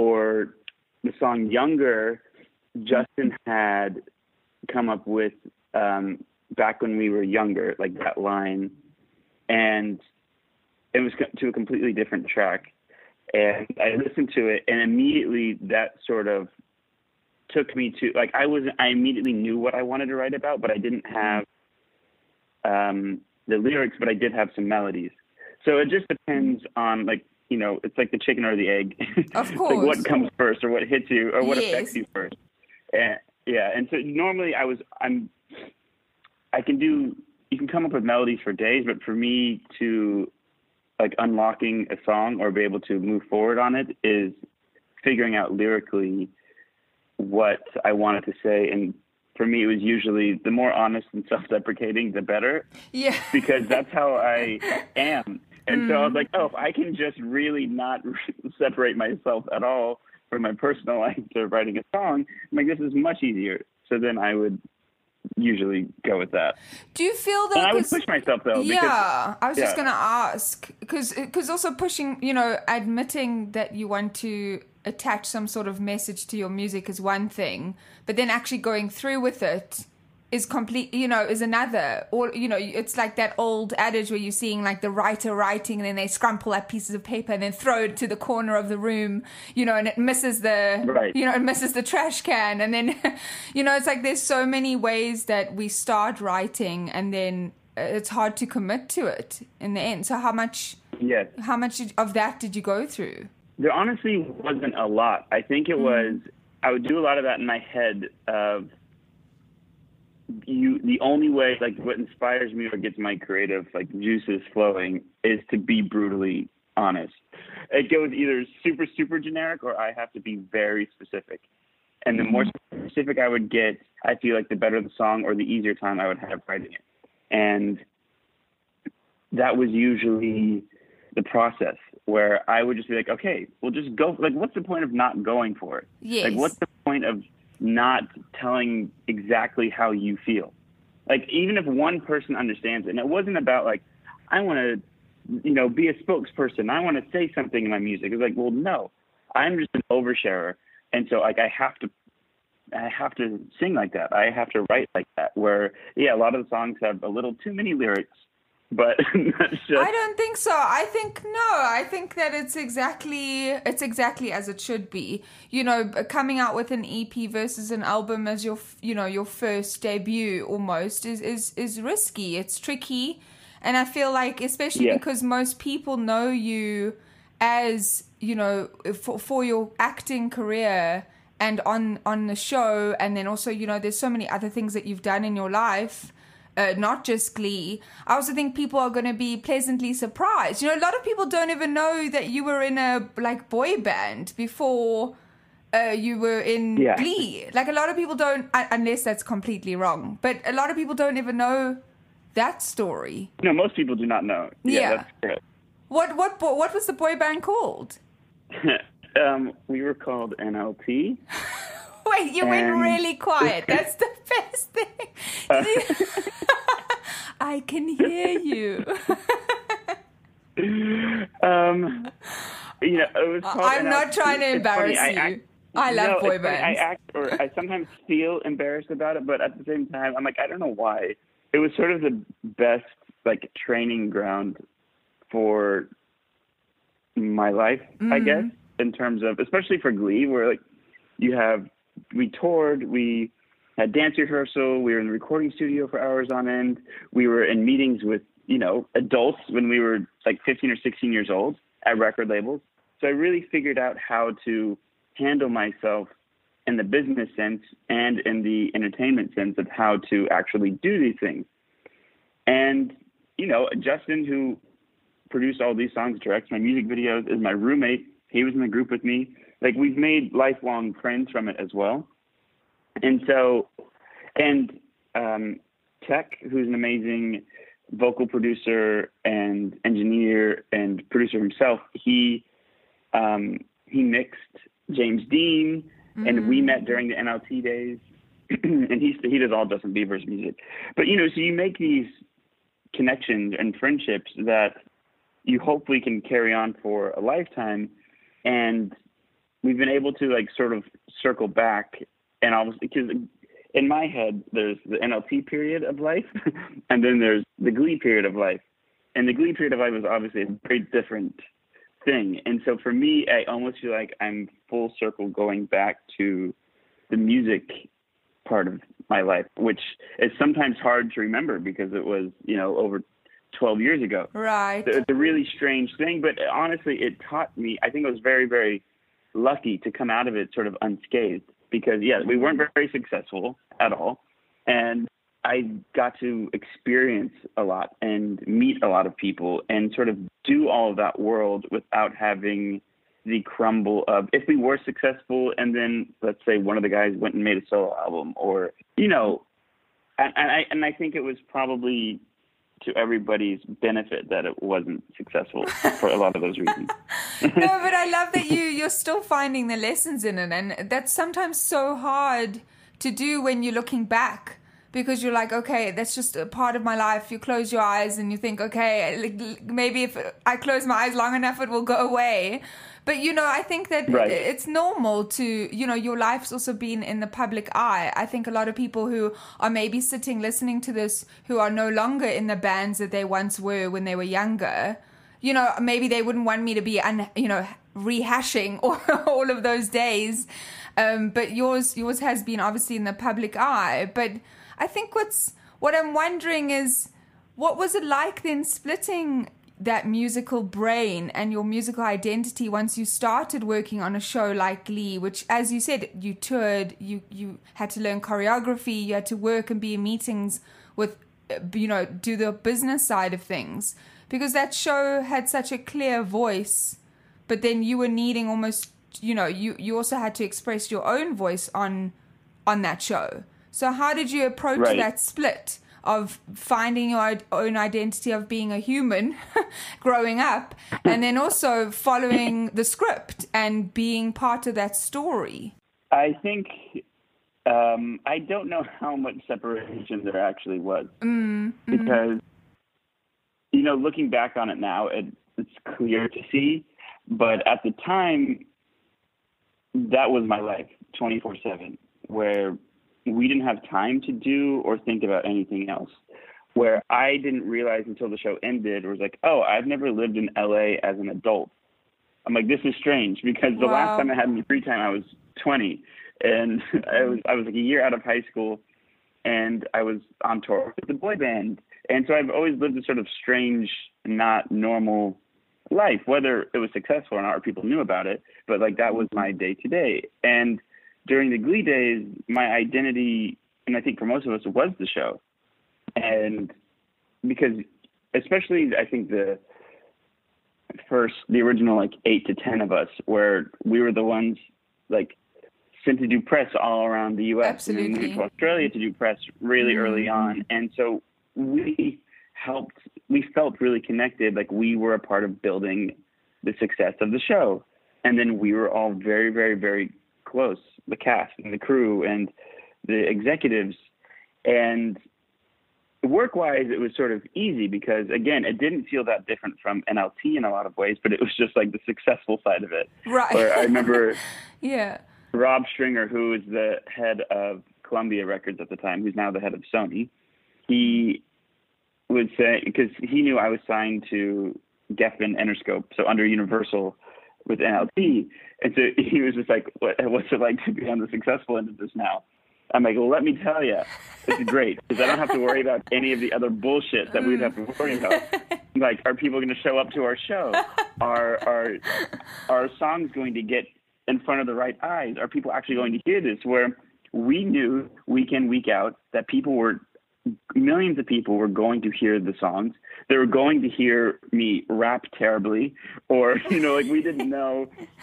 Or the song Younger, Justin had come up with um, Back When We Were Younger, like that line. And it was to a completely different track. And I listened to it, and immediately that sort of took me to, like, I was, I immediately knew what I wanted to write about, but I didn't have um, the lyrics, but I did have some melodies. So it just depends on, like, you know, it's like the chicken or the egg. Of course. Like what comes first, or what hits you, or what yes. affects you first. And yeah, and so normally I was, I'm, I can do, you can come up with melodies for days, but for me to, like, unlocking a song or be able to move forward on it is figuring out lyrically what I wanted to say. And for me, it was usually the more honest and self-deprecating, the better. Yeah. Because that's how I am. And mm. so I was like, oh, if I can just really not separate myself at all from my personal life to writing a song, I'm like, this is much easier. So then I would usually go with that. Do you feel that? And I would push myself though. Yeah, because, I was yeah. just gonna ask, because because also pushing, you know, admitting that you want to attach some sort of message to your music is one thing, but then actually going through with it is complete, you know, is another. Or, you know, it's like that old adage where you're seeing like the writer writing and then they scrumple up pieces of paper and then throw it to the corner of the room, you know, and it misses the, right. you know, it misses the trash can. And then, you know, it's like there's so many ways that we start writing and then it's hard to commit to it in the end. So how much, yes. how much of that did you go through? There honestly wasn't a lot. I think it was, mm. I would do a lot of that in my head of, you the only way, like, what inspires me or gets my creative, like, juices flowing is to be brutally honest. It goes either super super generic or I have to be very specific. And the more specific I would get, I feel like the better the song or the easier time I would have writing it. And that was usually the process where I would just be like, okay, we'll just go. Like, what's the point of not going for it? Yes. Like, what's the point of not telling exactly how you feel? Like, even if one person understands it, and it wasn't about like, I want to, you know, be a spokesperson. I want to say something in my music. It's like, well, no, I'm just an oversharer. And so like, I have to, I have to sing like that. I have to write like that, where, yeah, a lot of the songs have a little too many lyrics, but that's just... I don't think so. I think, no, I think that it's exactly, it's exactly as it should be. You know, coming out with an E P versus an album as your, you know, your first debut almost is, is, is risky. It's tricky. And I feel like, especially yeah. because most people know you as, you know, for, for your acting career and on, on the show. And then also, you know, there's so many other things that you've done in your life, uh, not just Glee. I also think people are going to be pleasantly surprised. You know, a lot of people don't even know that you were in a, like, boy band before uh, you were in yeah. Glee. Like, a lot of people don't, unless that's completely wrong, but a lot of people don't even know that story. No, most people do not know. Yeah, yeah. That's correct. What what what was the boy band called? um, we were called N L T. Wait, you and... went really quiet. That's the best thing. Uh... You... I can hear you. um, you know, it was called I'm N L T. not trying to embarrass I, you. I, I love no, boy bands. I act, or I sometimes feel embarrassed about it, but at the same time, I'm like, I don't know why. It was sort of the best, like, training ground for my life, mm-hmm. I guess, in terms of, especially for Glee, where, like, you have, we toured, we had dance rehearsal, we were in the recording studio for hours on end, we were in meetings with, you know, adults when we were, like, fifteen or sixteen years old at record labels. So I really figured out how to handle myself in the business sense and in the entertainment sense of how to actually do these things. And, you know, Justin, who produced all these songs, directs my music videos, is my roommate. He was in the group with me. Like, we've made lifelong friends from it as well. And so, and um, Tech, who's an amazing vocal producer and engineer and producer himself, he um, he mixed James Dean, and mm-hmm. we met during the N L T days, and he he does all Justin Bieber's music. But, you know, so you make these connections and friendships that you hopefully can carry on for a lifetime. And we've been able to, like, sort of circle back, and obviously, because in my head, there's the N L T period of life, and then there's the Glee period of life. And the Glee period of life is obviously a very different thing. And so for me, I almost feel like I'm full circle going back to the music part of my life, which is sometimes hard to remember because it was, you know, over twelve years ago. Right. So it's a really strange thing, but honestly, it taught me, I think I was very, very lucky to come out of it sort of unscathed because, yeah, we weren't very successful at all. And I got to experience a lot and meet a lot of people and sort of do all of that world without having the crumble of, if we were successful and then let's say one of the guys went and made a solo album, or, you know, and, and I and I think it was probably to everybody's benefit that it wasn't successful for a lot of those reasons. No, but I love that you you're still finding the lessons in it, and that's sometimes so hard to do when you're looking back. Because you're like, okay, that's just a part of my life. You close your eyes and you think, okay, maybe if I close my eyes long enough, it will go away. But, you know, I think that right. it's normal to, you know, your life's also been in the public eye. I think a lot of people who are maybe sitting listening to this who are no longer in the bands that they once were when they were younger, you know, maybe they wouldn't want me to be, un, you know, rehashing all, all of those days. Um, but yours yours has been obviously in the public eye. But I think what's what I'm wondering is, what was it like then splitting that musical brain and your musical identity once you started working on a show like Glee, which, as you said, you toured, you, you had to learn choreography, you had to work and be in meetings with, you know, do the business side of things, because that show had such a clear voice, but then you were needing almost you know, you, you also had to express your own voice on on that show. So how did you approach Right. that split of finding your own identity of being a human growing up, and then also following the script and being part of that story? I think um, I don't know how much separation there actually was. Mm, because, you know, looking back on it now, it, it's clear to see. But at the time, that was my life, twenty-four seven, where we didn't have time to do or think about anything else. Where I didn't realize until the show ended, it was like, oh, I've never lived in L A as an adult. I'm like, this is strange, because the Wow. last time I had any free time, I was twenty. And I was I was like a year out of high school, and I was on tour with the boy band. And so I've always lived a sort of strange, not normal life, whether it was successful or not, or people knew about it. But like that was my day to day. And during the Glee days, my identity, and I think for most of us, was the show. And because especially I think the first, the original like eight to ten of us, where we were the ones like sent to do press all around the U S Absolutely. and then moved to Australia to do press really Mm-hmm. early on. And so we helped, we felt really connected, like we were a part of building the success of the show. And then we were all very, very, very close, the cast and the crew and the executives. And work-wise, it was sort of easy because, again, it didn't feel that different from N L T in a lot of ways, but it was just like the successful side of it. Right. Where I remember Yeah. Rob Stringer, who was the head of Columbia Records at the time, who's now the head of Sony, he would say, because he knew I was signed to Geffen Interscope, so under Universal with N L T, and so he was just like, what, what's it like to be on the successful end of this now? I'm like, well, let me tell you, it's great, because I don't have to worry about any of the other bullshit that we'd have to worry about. Like, are people going to show up to our show? Are, are, are songs going to get in front of the right eyes? Are people actually going to hear this? Where we knew week in, week out that people were, millions of people were going to hear the songs. They were going to hear me rap terribly, or, you know, like we didn't know,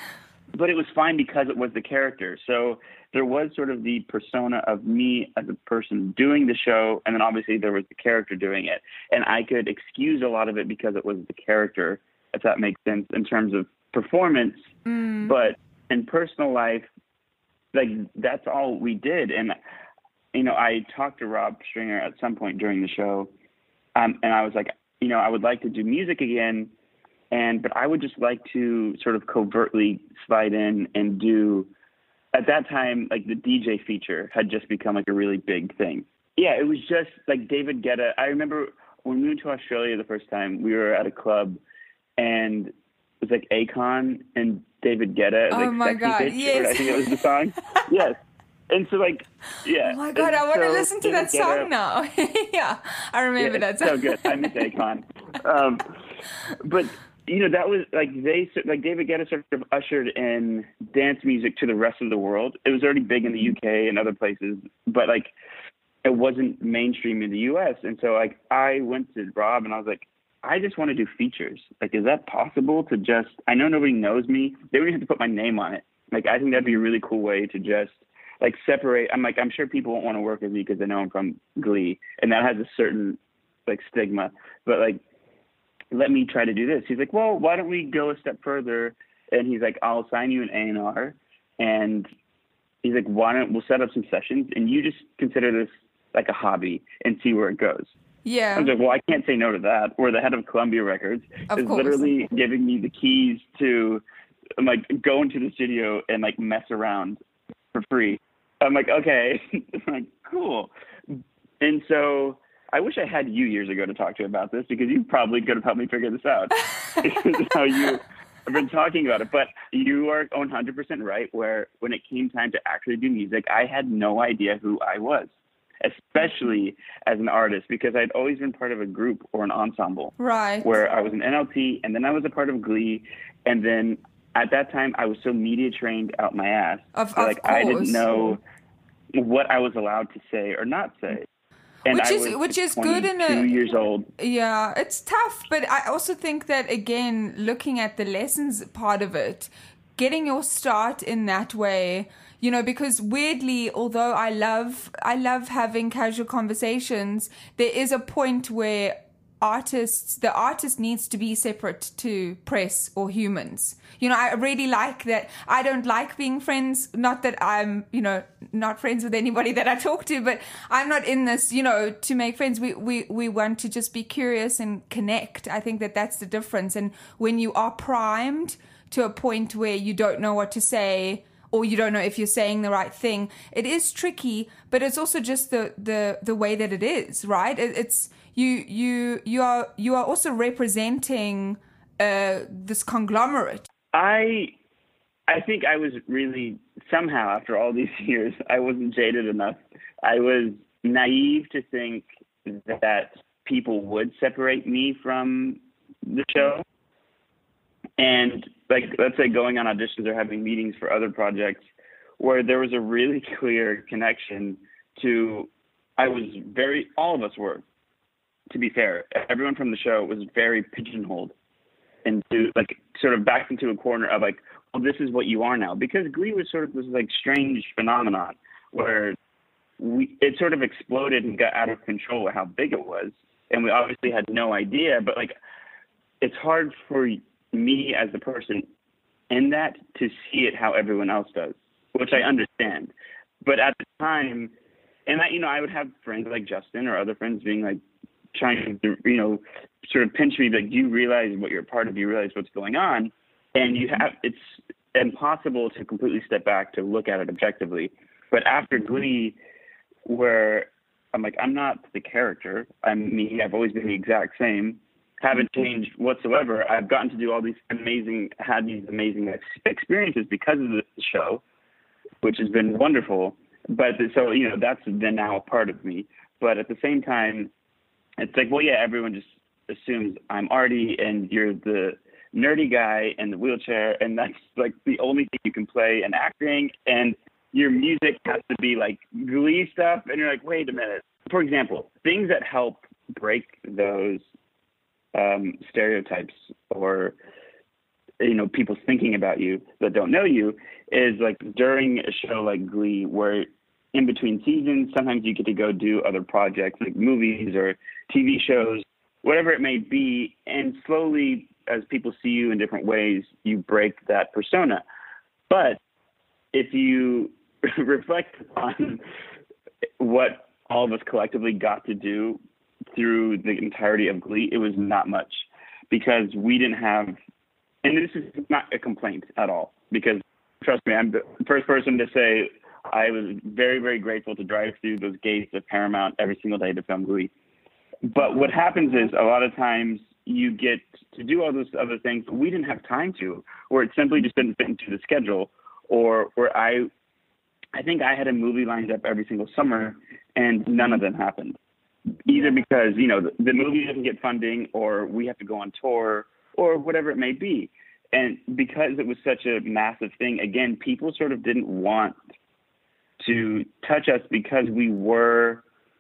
but it was fine because it was the character. So there was sort of the persona of me as a person doing the show, and then obviously there was the character doing it. And I could excuse a lot of it because it was the character, if that makes sense, in terms of performance. Mm. But in personal life, like that's all we did. And, you know, I talked to Rob Stringer at some point during the show, um, and I was like, you know, I would like to do music again, and but I would just like to sort of covertly slide in and do, at that time, like the D J feature had just become like a really big thing. Yeah, it was just like David Guetta. I remember when we went to Australia the first time, we were at a club, and it was like Akon and David Guetta. Oh like my Sexy God, Bitch, yes. or I think it was the song. Yes. And so, like, yeah. Oh my God, And I want to so listen to that David Guetta- song now. Yeah, I remember yeah, that it's song. so good. I miss Akon. Um, but, you know, that was, like, they, like, David Guetta sort of ushered in dance music to the rest of the world. It was already big in the U K and other places, but, like, it wasn't mainstream in the U S. And so, like, I went to Rob and I was like, I just want to do features. Like, is that possible to just, I know nobody knows me. They don't even have to put my name on it. Like, I think that'd be a really cool way to just, like, separate. I'm like, I'm sure people won't want to work with me because they know I'm from Glee, and that has a certain, like, stigma. But, like, let me try to do this. He's like, well, why don't we go a step further? And he's like, I'll sign you an A and R. And he's like, why don't we'll set up some sessions, and you just consider this like a hobby and see where it goes. Yeah. I was like, well, I can't say no to that. Or the head of Columbia Records Of is course. literally giving me the keys to, I'm like, go into the studio and, like, mess around for free. I'm like, okay. I'm like, cool. And so I wish I had you years ago to talk to about this, because you probably could have helped me figure this out. How you have been talking about it. But you are one hundred percent right, where when it came time to actually do music, I had no idea who I was, especially as an artist, because I'd always been part of a group or an ensemble. Right. Where I was an N L T, and then I was a part of Glee, and then at that time I was so media trained out my ass. Of, that, of like course. I didn't know what I was allowed to say or not say. And Which I is was which is good in twenty-two a years old. Yeah, it's tough, but I also think that, again, looking at the lessons part of it, getting your start in that way, you know, because weirdly, although I love, I love having casual conversations, there is a point where artists, the artist needs to be separate to press or humans. You know, I really like that. I don't like being friends. Not that I'm, you know, not friends with anybody that I talk to, but I'm not in this, you know, to make friends. We, we, we want to just be curious and connect. I think that that's the difference. And when you are primed to a point where you don't know what to say, or you don't know if you're saying the right thing, it is tricky, but it's also just the, the, the way that it is, right? It, it's, you, you, you are, you are also representing, uh, this conglomerate. I, I think I was really, somehow after all these years, I wasn't jaded enough. I was naive to think that people would separate me from the show. And like, let's say going on auditions or having meetings for other projects where there was a really clear connection to, I was very, all of us were, to be fair, everyone from the show was very pigeonholed into like sort of back into a corner of like, well, this is what you are now, because Glee was sort of this like strange phenomenon where we, it sort of exploded and got out of control with how big it was. And we obviously had no idea, but like, it's hard for me as the person in that to see it how everyone else does, which I understand. But at the time, and I, you know, I would have friends like Justin or other friends being like, trying to, you know, sort of pinch me, like, do you realize what you're a part of? Do you realize what's going on? And you have, it's impossible to completely step back to look at it objectively. But after Glee, where I'm like, I'm not the character. I'm me. I've always been the exact same. Haven't changed whatsoever. I've gotten to do all these amazing, had these amazing experiences because of the show, which has been wonderful. But so, you know, that's been now a part of me. But at the same time, it's like, well, yeah, everyone just assumes I'm Artie and you're the nerdy guy in the wheelchair, and that's like the only thing you can play in acting, and your music has to be like Glee stuff, and you're like, wait a minute. For example, things that help break those um, stereotypes or, you know, people thinking about you that don't know you is like during a show like Glee where in between seasons, sometimes you get to go do other projects like movies or T V shows, whatever it may be. And slowly, as people see you in different ways, you break that persona. But if you reflect on what all of us collectively got to do through the entirety of Glee, it was not much, because we didn't have, and this is not a complaint at all, because trust me, I'm the first person to say I was very, very grateful to drive through those gates of Paramount every single day to film Glee. But what happens is a lot of times you get to do all those other things, but we didn't have time to, or it simply just didn't fit into the schedule, or where I, I think I had a movie lined up every single summer and none of them happened. Either because, you know, the, the movie doesn't get funding, or we have to go on tour, or whatever it may be. And because it was such a massive thing, again, people sort of didn't want to touch us because we were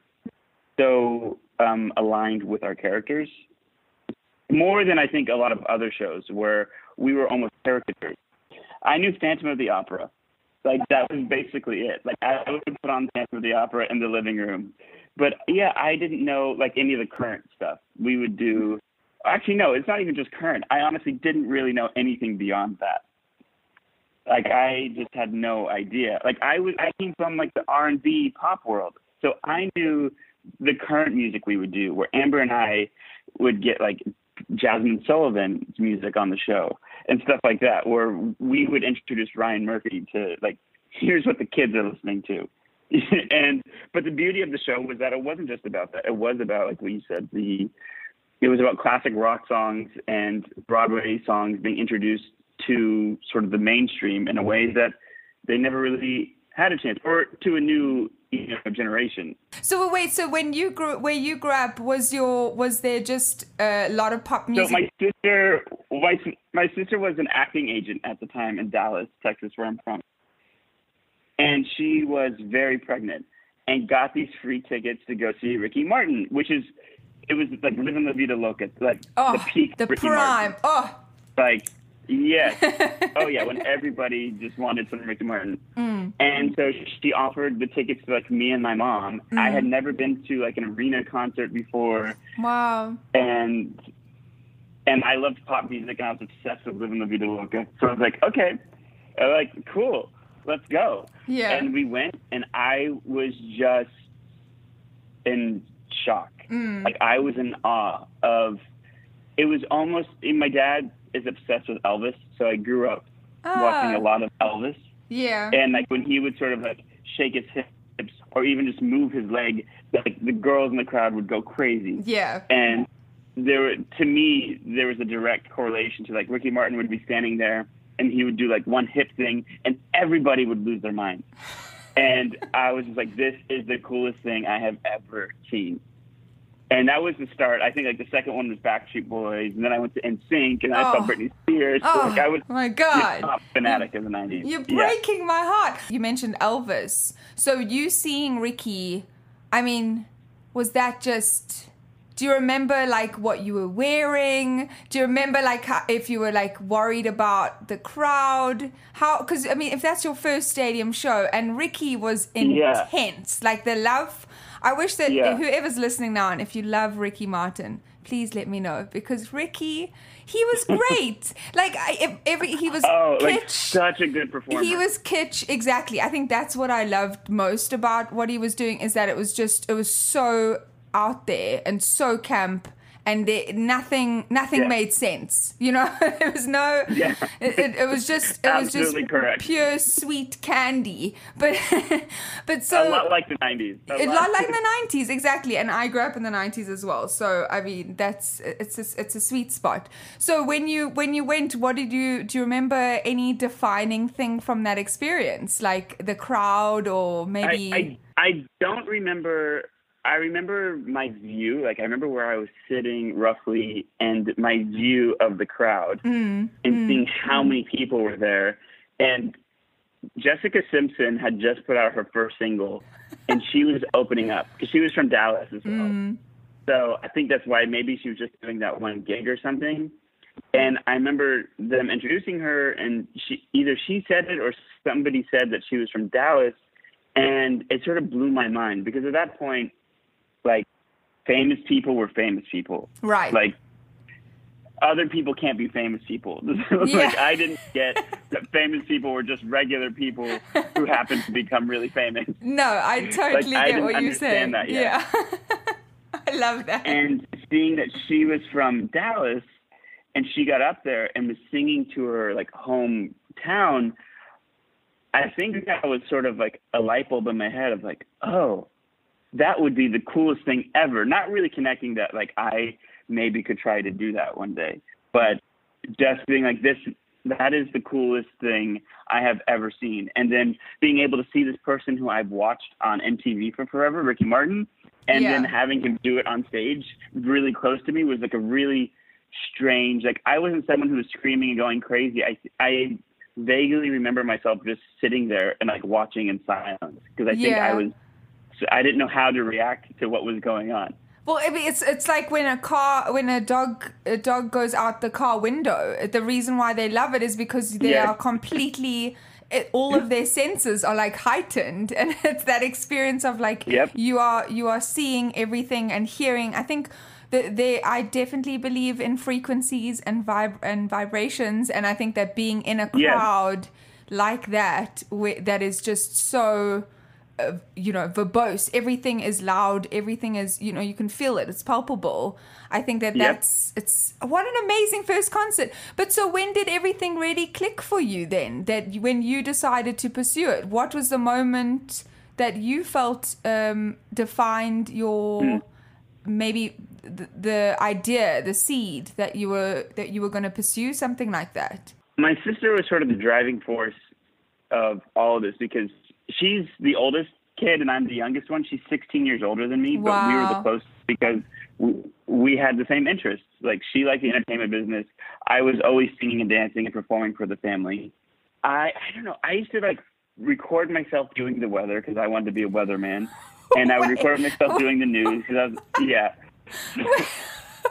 so um, aligned with our characters. More than I think a lot of other shows where we were almost caricatures. I knew Phantom of the Opera. Like, that was basically it. Like, I would put on Phantom of the Opera in the living room. But, yeah, I didn't know, like, any of the current stuff. We would do... Actually, no, it's not even just current. I honestly didn't really know anything beyond that. Like, I just had no idea. Like, I was, I came from, like, the R and B pop world. So I knew the current music we would do, where Amber and I would get, like, Jasmine Sullivan's music on the show and stuff like that, where we would introduce Ryan Murphy to, like, here's what the kids are listening to. and But the beauty of the show was that it wasn't just about that. It was about, like what you said, the... It was about classic rock songs and Broadway songs being introduced to sort of the mainstream in a way that they never really had a chance, or to a new, you know, generation. So wait, so when you grew, where you grew up, was your was there just a lot of pop music? So my sister, my, my sister was an acting agent at the time in Dallas, Texas, where I'm from, and she was very pregnant and got these free tickets to go see Ricky Martin, which is. It was like living La Vida Loca, like oh, the peak. The Ricky prime. Martin. Oh, like Yes. Oh, yeah, when everybody just wanted some Ricky Martin. Mm. And so she offered the tickets to, like, me and my mom. Mm. I had never been to, like, an arena concert before. Wow. And and I loved pop music, and I was obsessed with Living La Vida Loca. So I was like, okay, I'm like, cool, let's go. Yeah. And we went, and I was just in shock. Mm. Like, I was in awe of, it was almost, my dad is obsessed with Elvis, so I grew up ah. watching a lot of Elvis. Yeah. And, like, when he would sort of, like, shake his hips or even just move his leg, like, the girls in the crowd would go crazy. Yeah. And there, to me, there was a direct correlation to, like, Ricky Martin would be standing there, and he would do, like, one hip thing, and everybody would lose their mind. And I was just like, this is the coolest thing I have ever seen. And that was the start. I think, like, the second one was Backstreet Boys, and then I went to N Sync, and I oh. saw Britney Spears. Oh, so, like, I was my God. a top fanatic of the nineties. You're breaking yeah. my heart. You mentioned Elvis. So you seeing Ricky, I mean, was that just... Do you remember, like, what you were wearing? Do you remember, like, how, if you were, like, worried about the crowd? How? Because, I mean, if that's your first stadium show, and Ricky was intense. Yeah. Like, the love... I wish that yeah. whoever's listening now, and if you love Ricky Martin, please let me know. Because Ricky, he was great. like, I, every he was oh, kitsch. Like, such a good performer. He was kitsch, exactly. I think that's what I loved most about what he was doing, is that it was just... It was so... out there and so camp, and there, nothing nothing yeah. made sense, you know. There was no yeah. it, it, it was just it was just correct. pure sweet candy, but but so a lot like the nineties, a, a lot like the nineties, exactly. And I grew up in the nineties as well, so I mean, that's it's a, it's a sweet spot. So when you when you went, what did you do you remember any defining thing from that experience, like the crowd, or maybe I, I, I don't remember. I remember my view, like I remember where I was sitting roughly, and my view of the crowd, mm, and mm, seeing how many people were there. And Jessica Simpson had just put out her first single, and she was opening up, because she was from Dallas as well. Mm. So I think that's why maybe she was just doing that one gig or something. And I remember them introducing her, and she either she said it or somebody said that she was from Dallas, and it sort of blew my mind, because at that point, like, famous people were famous people. Right. Like, other people can't be famous people. like, yeah. I didn't get that famous people were just regular people who happened to become really famous. No, I totally like, get I what you're saying. That yet. Yeah. I love that. And seeing that she was from Dallas, and she got up there and was singing to her, like, hometown, I think that was sort of like a light bulb in my head of, like, oh, that would be the coolest thing ever. Not really connecting that, like, I maybe could try to do that one day, but just being like, this, that is the coolest thing I have ever seen. And then being able to see this person who I've watched on M T V for forever, Ricky Martin, and yeah. then having him do it on stage really close to me was like a really strange, like, I wasn't someone who was screaming and going crazy. I, I vaguely remember myself just sitting there and, like, watching in silence, because I think yeah. I was, So I didn't know how to react to what was going on. Well, I mean, it's it's like when a car, when a dog a dog goes out the car window. The reason why they love it is because they yeah. are completely, it, all of their senses are, like, heightened, and it's that experience of, like, yep. you are you are seeing everything and hearing. I think that they, I definitely believe in frequencies and vib and vibrations, and I think that being in a crowd yeah. like that, where, that is just so. Uh, you know, verbose, everything is loud, everything is, you know, you can feel it, it's palpable. I think that yep. that's, it's, what an amazing first concert. But so when did everything really click for you then, that when you decided to pursue it? What was the moment that you felt um, defined your, mm. maybe the, the idea, the seed that you were, that you were going to pursue something like that? My sister was sort of the driving force of all of this, because she's the oldest kid and I'm the youngest one. She's sixteen years older than me, but wow. we were the closest because we, we had the same interests. Like, she liked the entertainment business. I was always singing and dancing and performing for the family. I, I don't know. I used to, like, record myself doing the weather because I wanted to be a weatherman. And I would record myself doing the news because I was, yeah.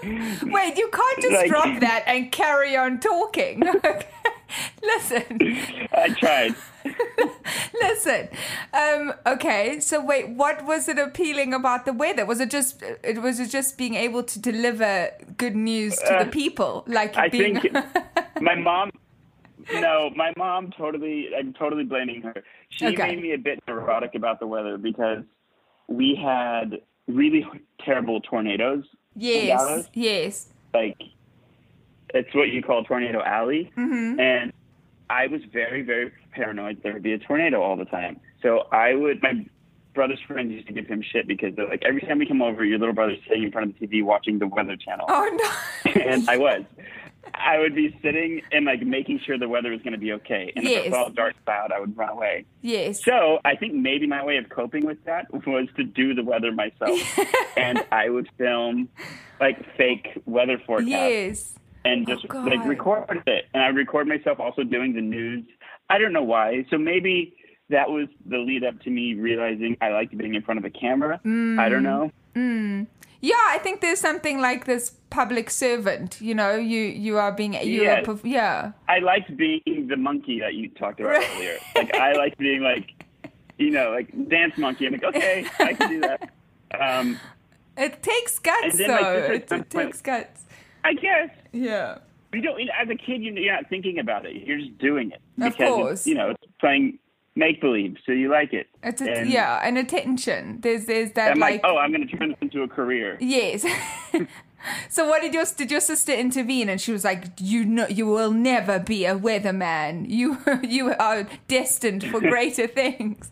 Wait, you can't just Like- drop that and carry on talking. Listen. I tried. Listen. Um, okay, so wait, what was it appealing about the weather? Was it just it was it just being able to deliver good news to Uh, the people? Like I being think my mom, no, my mom totally, I'm totally blaming her. She Okay. made me a bit neurotic about the weather because we had really terrible tornadoes in Yes, Dallas. yes. Like, it's what you call Tornado Alley. Mhm. And I was very, very paranoid there would be a tornado all the time. So I would, my brother's friends used to give him shit because they're like, every time we come over, your little brother's sitting in front of the T V watching the Weather Channel. Oh no. And I was. I would be sitting and like making sure the weather was going to be okay. And if Yes. I saw a dark cloud, I would run away. Yes. So I think maybe my way of coping with that was to do the weather myself. And I would film like fake weather forecasts. Yes. And just Oh, like God. record it. And I would record myself also doing the news. I don't know why. So maybe that was the lead up to me realizing I liked being in front of a camera. I don't know. Mm. Yeah, I think there's something like this public servant. You know, you you are being you Yes. are perf- yeah. I liked being the monkey that you talked about earlier. Like I liked being like, you know, like dance monkey. I'm like, okay, I can do that. Um, It takes And guts, then my though. sister- It, it takes guts. I guess. Yeah. You don't. As a kid, you- you're not thinking about it. You're just doing it Of because course. It's, you know it's playing make believe, so you like it. It's a, And yeah, and attention. There's there's that I'm like, like, oh, I'm going to turn this into a career. yes. So what did your did your sister intervene? And she was like, you know, you will never be a weatherman. You you are destined for greater things.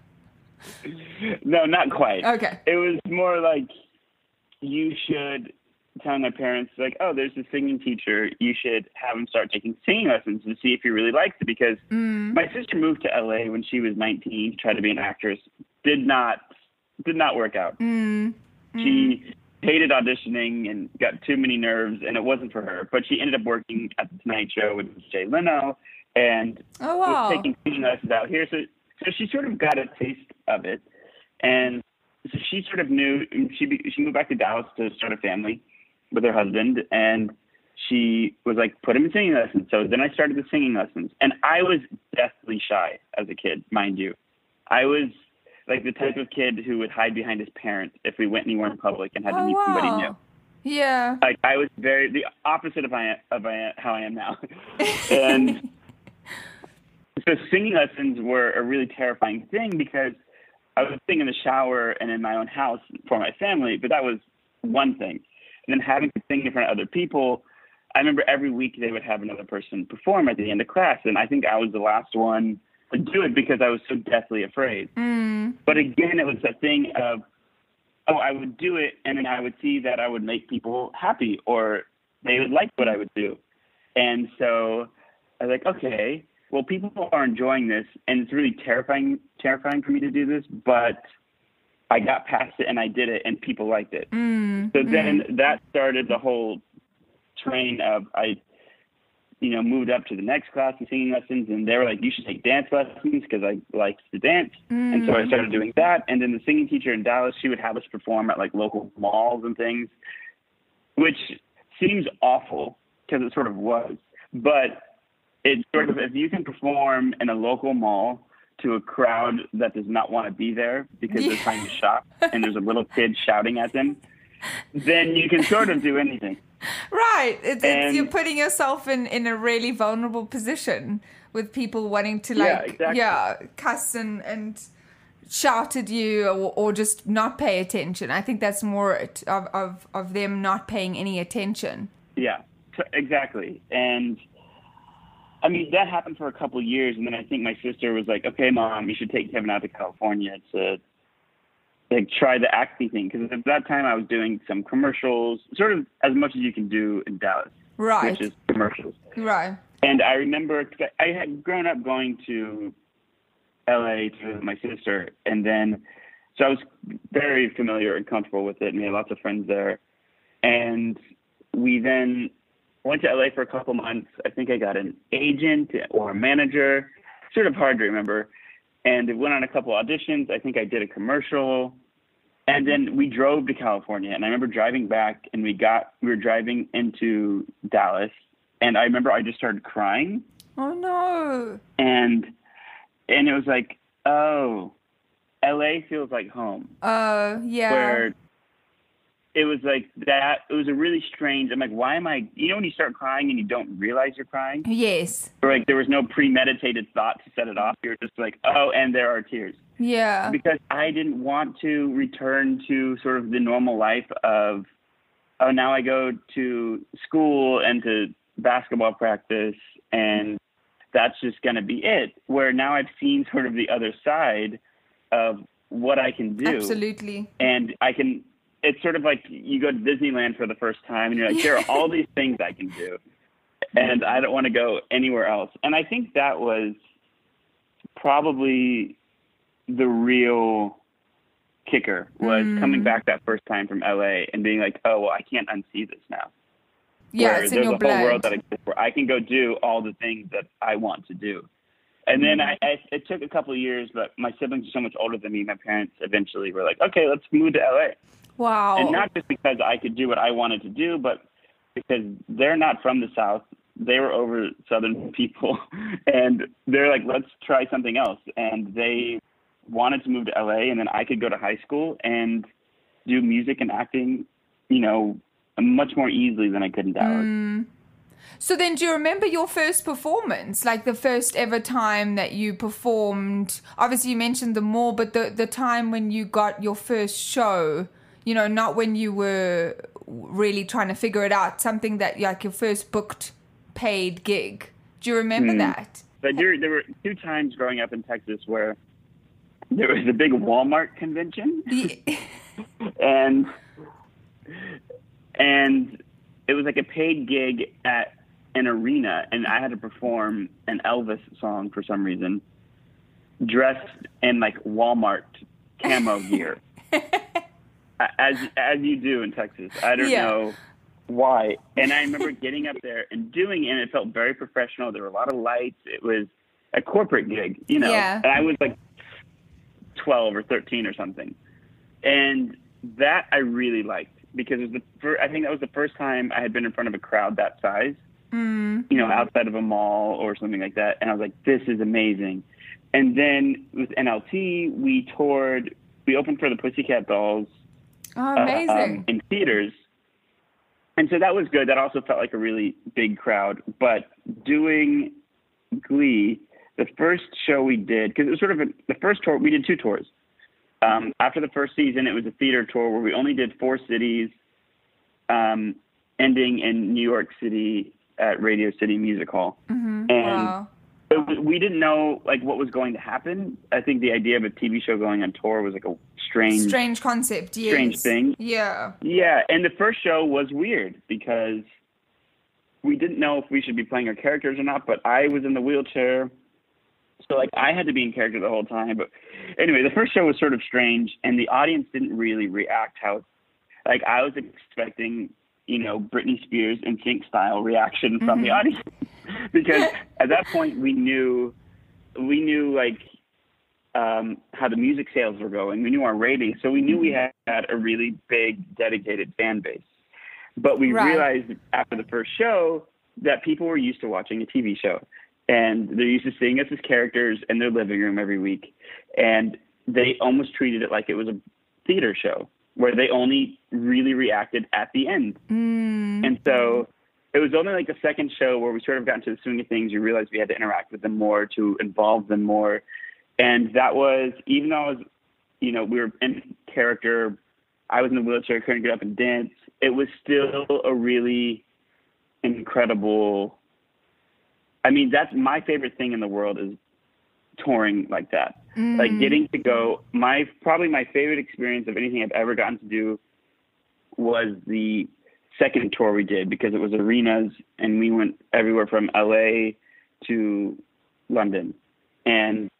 No, not quite. Okay. It was more like you should tell my parents, like, oh, there's a singing teacher. You should have him start taking singing lessons and see if he really likes it. Because Mm. my sister moved to L A when she was nineteen to try to be an actress. Did not did not work out. Mm. She hated auditioning and got too many nerves, and it wasn't for her. But she ended up working at the Tonight Show with Jay Leno and Oh, wow. was taking singing lessons out here. So, so she sort of got a taste of it, and so she sort of knew. She be- she moved back to Dallas to start a family with her husband, and she was like, put him in singing lessons. So then I started the singing lessons, and I was deathly shy as a kid, mind you. I was like the type of kid who would hide behind his parents if we went anywhere in public and had to Oh, meet somebody wow. new. Yeah. Like I was very the opposite of I of I, how I am now, and so singing lessons were a really terrifying thing because I was singing in the shower and in my own house for my family, but that was one thing. And then having to sing in front of other people, I remember every week they would have another person perform at the end of class, and I think I was the last one to do it because I was so deathly afraid. Mm. But again, it was a thing of, oh, I would do it, and then I would see that I would make people happy or they would like what I would do. And so I was like, okay, well, people are enjoying this, and it's really terrifying, terrifying for me to do this, but I got past it and I did it, and people liked it. Mm. So then Mm. that started the whole train of I, you know, moved up to the next class in singing lessons, and they were like, you should take dance lessons because I liked to dance. Mm. And so I started doing that. And then the singing teacher in Dallas, she would have us perform at like local malls and things, which seems awful because it sort of was. But it's sort of, if you can perform in a local mall to a crowd that does not want to be there because Yeah. they're trying to shop and there's a little kid shouting at them, then you can sort of do anything. Right. It's, it's, And- you're putting yourself in, in a really vulnerable position with people wanting to, like, Yeah, exactly. yeah, cuss and, and shout at you or, or just not pay attention. I think that's more it- of, of, of them not paying any attention. Yeah, t- exactly. And I mean, that happened for a couple of years. And then I think my sister was like, okay, Mom, you should take Kevin out to California to like try the acting thing. Because at that time I was doing some commercials, sort of as much as you can do in Dallas, Right. which is commercials. Right. And I remember 'cause I had grown up going to L A to visit my sister. And then, so I was very familiar and comfortable with it. And we had lots of friends there. And we then went to L A for a couple months. I think I got an agent or a manager, sort of hard to remember. And it went on a couple auditions. I think I did a commercial. And then we drove to California, and I remember driving back, and we got we were driving into Dallas, and I remember I just started crying. Oh no! And and it was like, oh, L A feels like home. Oh uh, yeah. Where it was like that. It was a really strange. I'm like, why am I? You know, when you start crying and you don't realize you're crying. Yes. Or like there was no premeditated thought to set it off. You're just like, oh, and there are tears. Yeah. Because I didn't want to return to sort of the normal life of, oh, now I go to school and to basketball practice, and that's just going to be it. Where now I've seen sort of the other side of what I can do. Absolutely. And I can, it's sort of like you go to Disneyland for the first time, and you're like, there are all these things I can do, and I don't want to go anywhere else. And I think that was probably the real kicker, was mm. coming back that first time from L A and being like, oh, well, I can't unsee this now. Yeah, where it's in there's your a blood. whole world that exists where I can go do all the things that I want to do. And then I, I, it took a couple of years, but my siblings are so much older than me. My parents eventually were like, okay, let's move to L A. Wow. And not just because I could do what I wanted to do, but because they're not from the South. They were over Southern people, and they're like, let's try something else. And they wanted to move to L A, and then I could go to high school and do music and acting, you know, much more easily than I could in Dallas. Mm. So then do you remember your first performance, like the first ever time that you performed? Obviously you mentioned the mall, but the, the time when you got your first show, you know, not when you were really trying to figure it out, something that like your first booked paid gig. Do you remember mm. that? But there, there were two times growing up in Texas where there was a big Walmart convention, yeah. and and it was like a paid gig at an arena, and I had to perform an Elvis song for some reason, dressed in like Walmart camo gear, as as you do in Texas. I don't yeah. know why. And I remember getting up there and doing it, and it felt very professional. There were a lot of lights. It was a corporate gig, you know, yeah. and I was like twelve or thirteen or something. And that I really liked, because it was the first, I think that was the first time I had been in front of a crowd that size, mm. you know, outside of a mall or something like that. And I was like, this is amazing. And then with N L T, we toured, we opened for the Pussycat Dolls. Oh, amazing. Uh, um, in theaters. And so that was good. That also felt like a really big crowd. But doing Glee, the first show we did, because it was sort of a, the first tour, we did two tours. Um, after the first season, it was a theater tour where we only did four cities, um, ending in New York City at Radio City Music Hall. Mm-hmm. And wow. it was, we didn't know like what was going to happen. I think the idea of a T V show going on tour was like a strange, strange concept. Yes. Strange thing. Yeah. Yeah. And the first show was weird because we didn't know if we should be playing our characters or not, but I was in the wheelchair. So, like, I had to be in character the whole time. But anyway, the first show was sort of strange, and the audience didn't really react how, like, I was expecting, you know, Britney Spears and Sync style reaction from mm-hmm. the audience. Because at that point, we knew, we knew, like, um, how the music sales were going. We knew our ratings. So we knew we had, had a really big, dedicated fan base. But we right. realized after the first show that people were used to watching a T V show. And they're used to seeing us as characters in their living room every week. And they almost treated it like it was a theater show where they only really reacted at the end. Mm. And so it was only like the second show where we sort of got into the swing of things. You realized we had to interact with them more, to involve them more. And that was, even though I was, you know, we were in character, I was in the wheelchair, couldn't get up and dance. It was still a really incredible, I mean, that's my favorite thing in the world is touring like that. Mm. Like getting to go, my, probably my favorite experience of anything I've ever gotten to do was the second tour we did, because it was arenas and we went everywhere from L A to London. And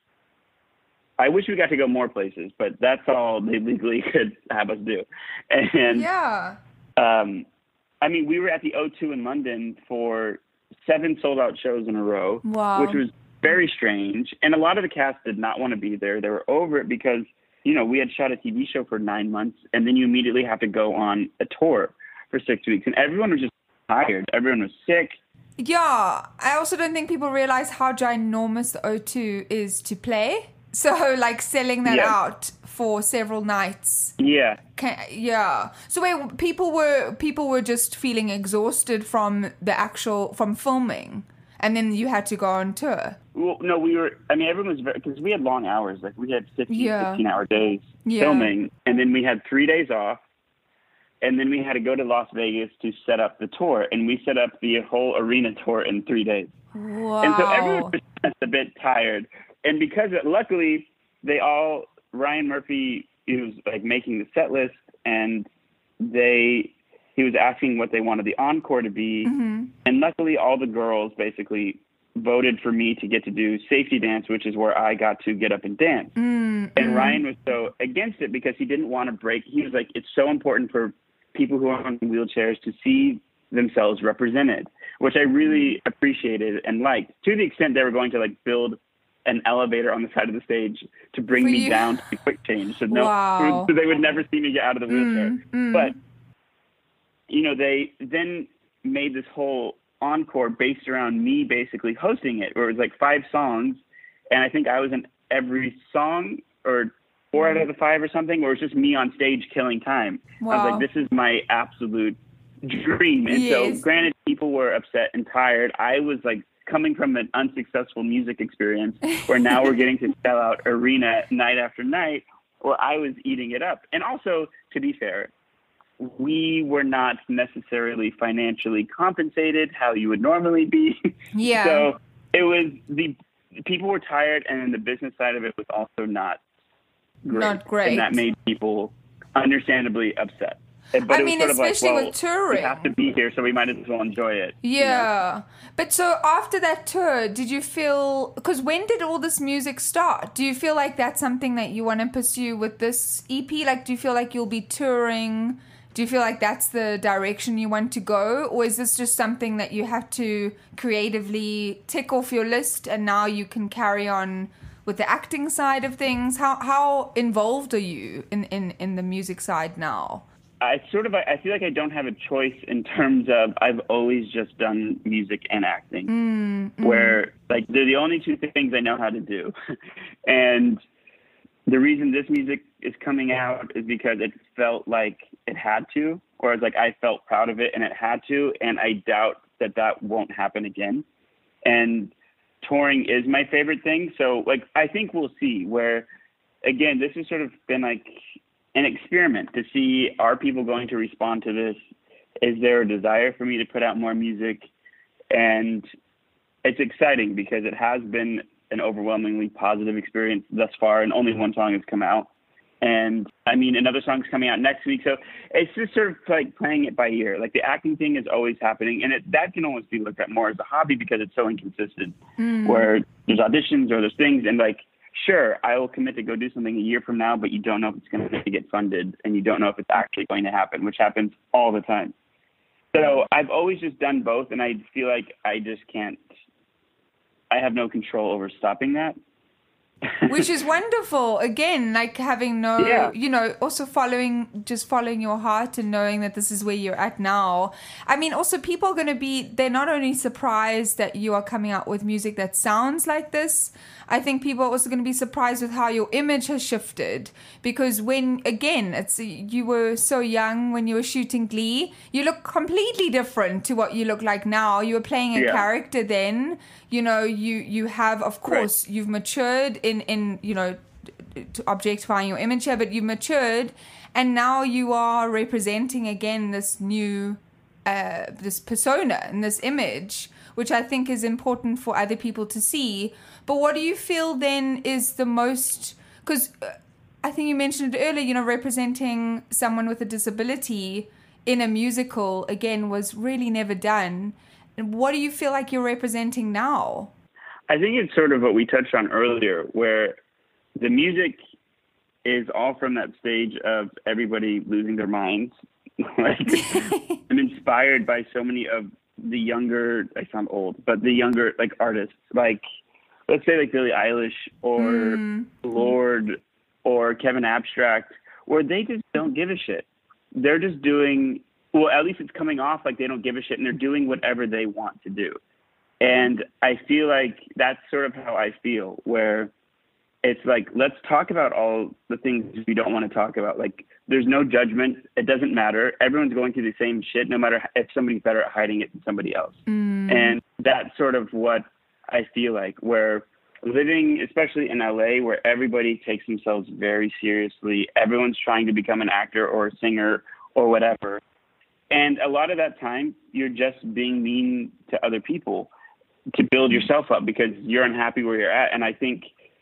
I wish we got to go more places, but that's all they legally could have us do. And yeah. Um, I mean, we were at the O two in London for seven sold out shows in a row, wow. which was very strange. And a lot of the cast did not want to be there. They were over it because you know, we had shot a T V show for nine months, and then you immediately have to go on a tour for six weeks. And everyone was just tired. Everyone was sick. Yeah. I also don't think people realize how ginormous the O two is to play. So, like, selling that Yeah. out for several nights. Yeah. Can, yeah. So, wait, people were people were just feeling exhausted from the actual from filming, and then you had to go on tour. Well, no, we were, I mean, everyone was very, because we had long hours. Like, we had fifteen, Yeah. sixteen hour days Yeah. filming, and then we had three days off, and then we had to go to Las Vegas to set up the tour, and we set up the whole arena tour in three days. Wow. And so everyone was just a bit tired. And because, luckily, they all, Ryan Murphy, he was, like, making the set list, and they, he was asking what they wanted the encore to be, Mm-hmm. and luckily all the girls basically voted for me to get to do Safety Dance, which is where I got to get up and dance. Mm-hmm. And Ryan was so against it because he didn't want to break. He was like, it's so important for people who are on wheelchairs to see themselves represented, which I really appreciated and liked, to the extent they were going to, like, build an elevator on the side of the stage to bring For me you? down to the quick change. So no, Wow. so they would never see me get out of the wheelchair. Mm, mm. But, you know, they then made this whole encore based around me basically hosting it, where it was like five songs. And I think I was in every song, or four out of the five or something, where it was just me on stage killing time. I was Wow. like, this is my absolute dream. And Yes. so granted, people were upset and tired. I was like, coming from an unsuccessful music experience where now we're getting to sell out arena night after night, where I was eating it up. And also, to be fair, we were not necessarily financially compensated how you would normally be. Yeah. So it was, the people were tired, and then the business side of it was also not great. Not great. And that made people understandably upset. But I it was mean, sort of like, especially well, with touring. we have to be here, so we might as well enjoy it. you know? Yeah. But so after that tour, did you feel, because when did all this music start? Do you feel like that's something that you want to pursue with this E P? Like, do you feel like you'll be touring? Do you feel like that's the direction you want to go? Or is this just something that you have to creatively tick off your list and now you can carry on with the acting side of things? How how involved are you in, in, in the music side now? I sort of, I feel like I don't have a choice in terms of, I've always just done music and acting, Mm, mm. where, like, they're the only two things I know how to do. And the reason this music is coming out is because it felt like it had to, or it's like I felt proud of it and it had to, and I doubt that that won't happen again. And touring is my favorite thing. So, like, I think we'll see where, again, this has sort of been like an experiment to see, are people going to respond to this? Is there a desire for me to put out more music? And it's exciting because it has been an overwhelmingly positive experience thus far, and only one song has come out. And I mean, another song's coming out next week. So it's just sort of like playing it by ear. Like, the acting thing is always happening, and it, that can almost be looked at more as a hobby because it's so inconsistent, Mm. where there's auditions or there's things, and like, sure, I will commit to go do something a year from now, but you don't know if it's going to get funded, and you don't know if it's actually going to happen, which happens all the time. So I've always just done both, and I feel like I just can't, I have no control over stopping that. Which is wonderful. Again, like having no, Yeah. you know, also following, just following your heart and knowing that this is where you're at now. I mean, also people are going to be, they're not only surprised that you are coming out with music that sounds like this, I think people are also going to be surprised with how your image has shifted. Because when, again, it's you were so young when you were shooting Glee, you look completely different to what you look like now. You were playing a Yeah. character then. You know, you, you have, of course, Right. you've matured in, in, you know, to objectifying your image here, but you've matured, and now you are representing again this new, uh, this persona and this image, which I think is important for other people to see. But what do you feel then is the most, because I think you mentioned it earlier, you know, representing someone with a disability in a musical, again, was really never done. And what do you feel like you're representing now? I think it's sort of what we touched on earlier, where the music is all from that stage of everybody losing their minds. Like, I'm inspired by so many of the younger, I sound old, but the younger, like, artists, like, let's say like Billie Eilish or Mm. Lorde or Kevin Abstract, where they just don't give a shit. They're just doing, well, at least it's coming off like they don't give a shit, and they're doing whatever they want to do. And I feel like that's sort of how I feel, where it's like, let's talk about all the things we don't want to talk about. Like, there's no judgment. It doesn't matter. Everyone's going through the same shit, no matter if somebody's better at hiding it than somebody else. Mm. And that's sort of what I feel like, where living, especially in L A, where everybody takes themselves very seriously, everyone's trying to become an actor or a singer or whatever. And a lot of that time, you're just being mean to other people to build yourself up because you're unhappy where you're at. And I think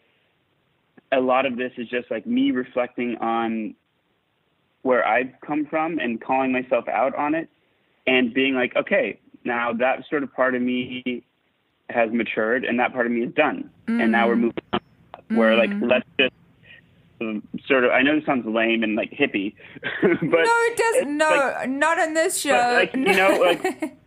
a lot of this is just like me reflecting on where I've come from and calling myself out on it and being like, okay, now that sort of part of me has matured and that part of me is done. Mm. And now we're moving on where mm. like, let's just um, sort of, I know this sounds lame and like hippie, but no, it doesn't. No, like, not on this show. But like, you know, like,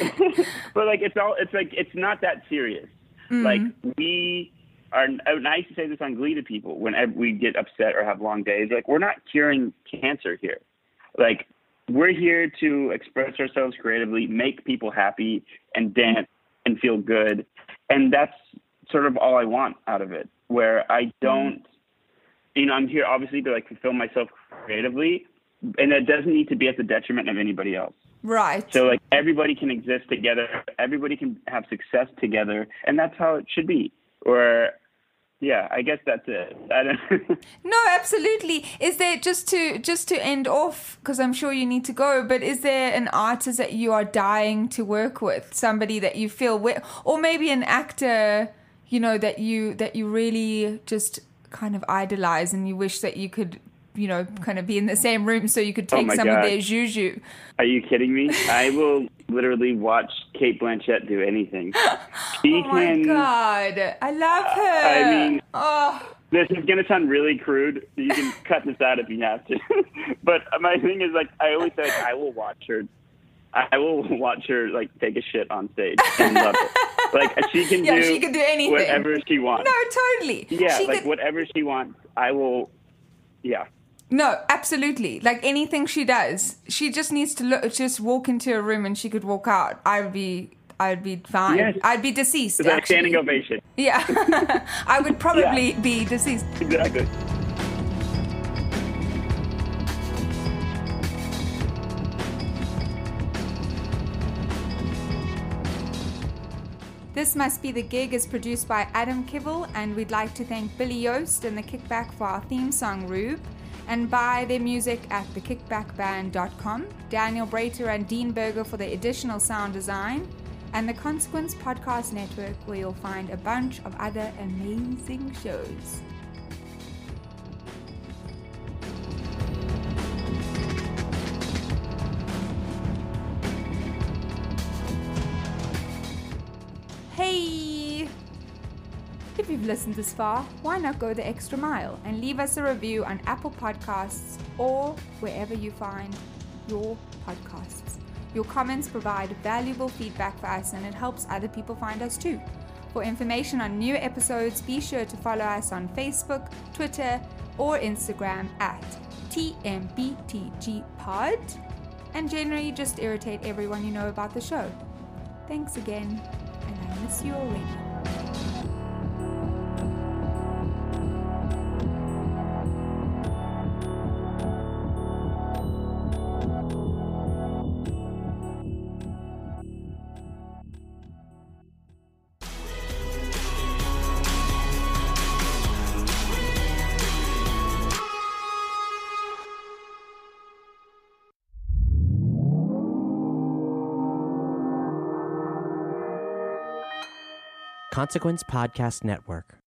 but like, it's all, it's like, it's not that serious. Mm. Like we are, and I used to say this on Glee to people whenever we get upset or have long days, like we're not curing cancer here. Like we're here to express ourselves creatively, make people happy and dance and feel good. And that's sort of all I want out of it, where I don't, mm. you know, I'm here obviously to like fulfill myself creatively, and it doesn't need to be at the detriment of anybody else. Right. So like everybody can exist together, everybody can have success together, and that's how it should be. Or yeah, I guess that's it. I don't no, absolutely. Is there, just to just to end off, because I'm sure you need to go, but is there an artist that you are dying to work with? Somebody that you feel with, or maybe an actor, you know, that you that you really just kind of idolize and you wish that you could, you know, kind of be in the same room so you could take oh some God. of their juju? Are you kidding me? I will literally watch Cate Blanchett do anything. She oh my can, God. I love her. I mean, oh. This is going to sound really crude. You can cut this out if you have to. But my thing is, like, I always say, like, I will watch her. I will watch her, like, take a shit on stage and love it. Like, she can yeah, do, she can do anything. Whatever she wants. No, totally. Yeah, she like, could... whatever she wants, I will, yeah. No, absolutely. Like anything she does, she just needs to look, just walk into a room and she could walk out. I would be, I would be fine. Yes. I'd be deceased. It's like actually. Standing ovation. Yeah, I would probably yeah. be deceased. Exactly. This Must Be the Gig is produced by Adam Kibble, and we'd like to thank Billy Yost and The Kickback for our theme song, Rube, and buy their music at the kickback band dot com, Daniel Brater and Dean Berger for the additional sound design, and the Consequence Podcast Network, where you'll find a bunch of other amazing shows. Hey! If you've listened this far, why not go the extra mile and leave us a review on Apple Podcasts or wherever you find your podcasts. Your comments provide valuable feedback for us, and it helps other people find us too. For information on new episodes, be sure to follow us on Facebook, Twitter, or Instagram at T M B T G Pod, and generally just irritate everyone you know about the show. Thanks again, and I miss you already. Consequence Podcast Network.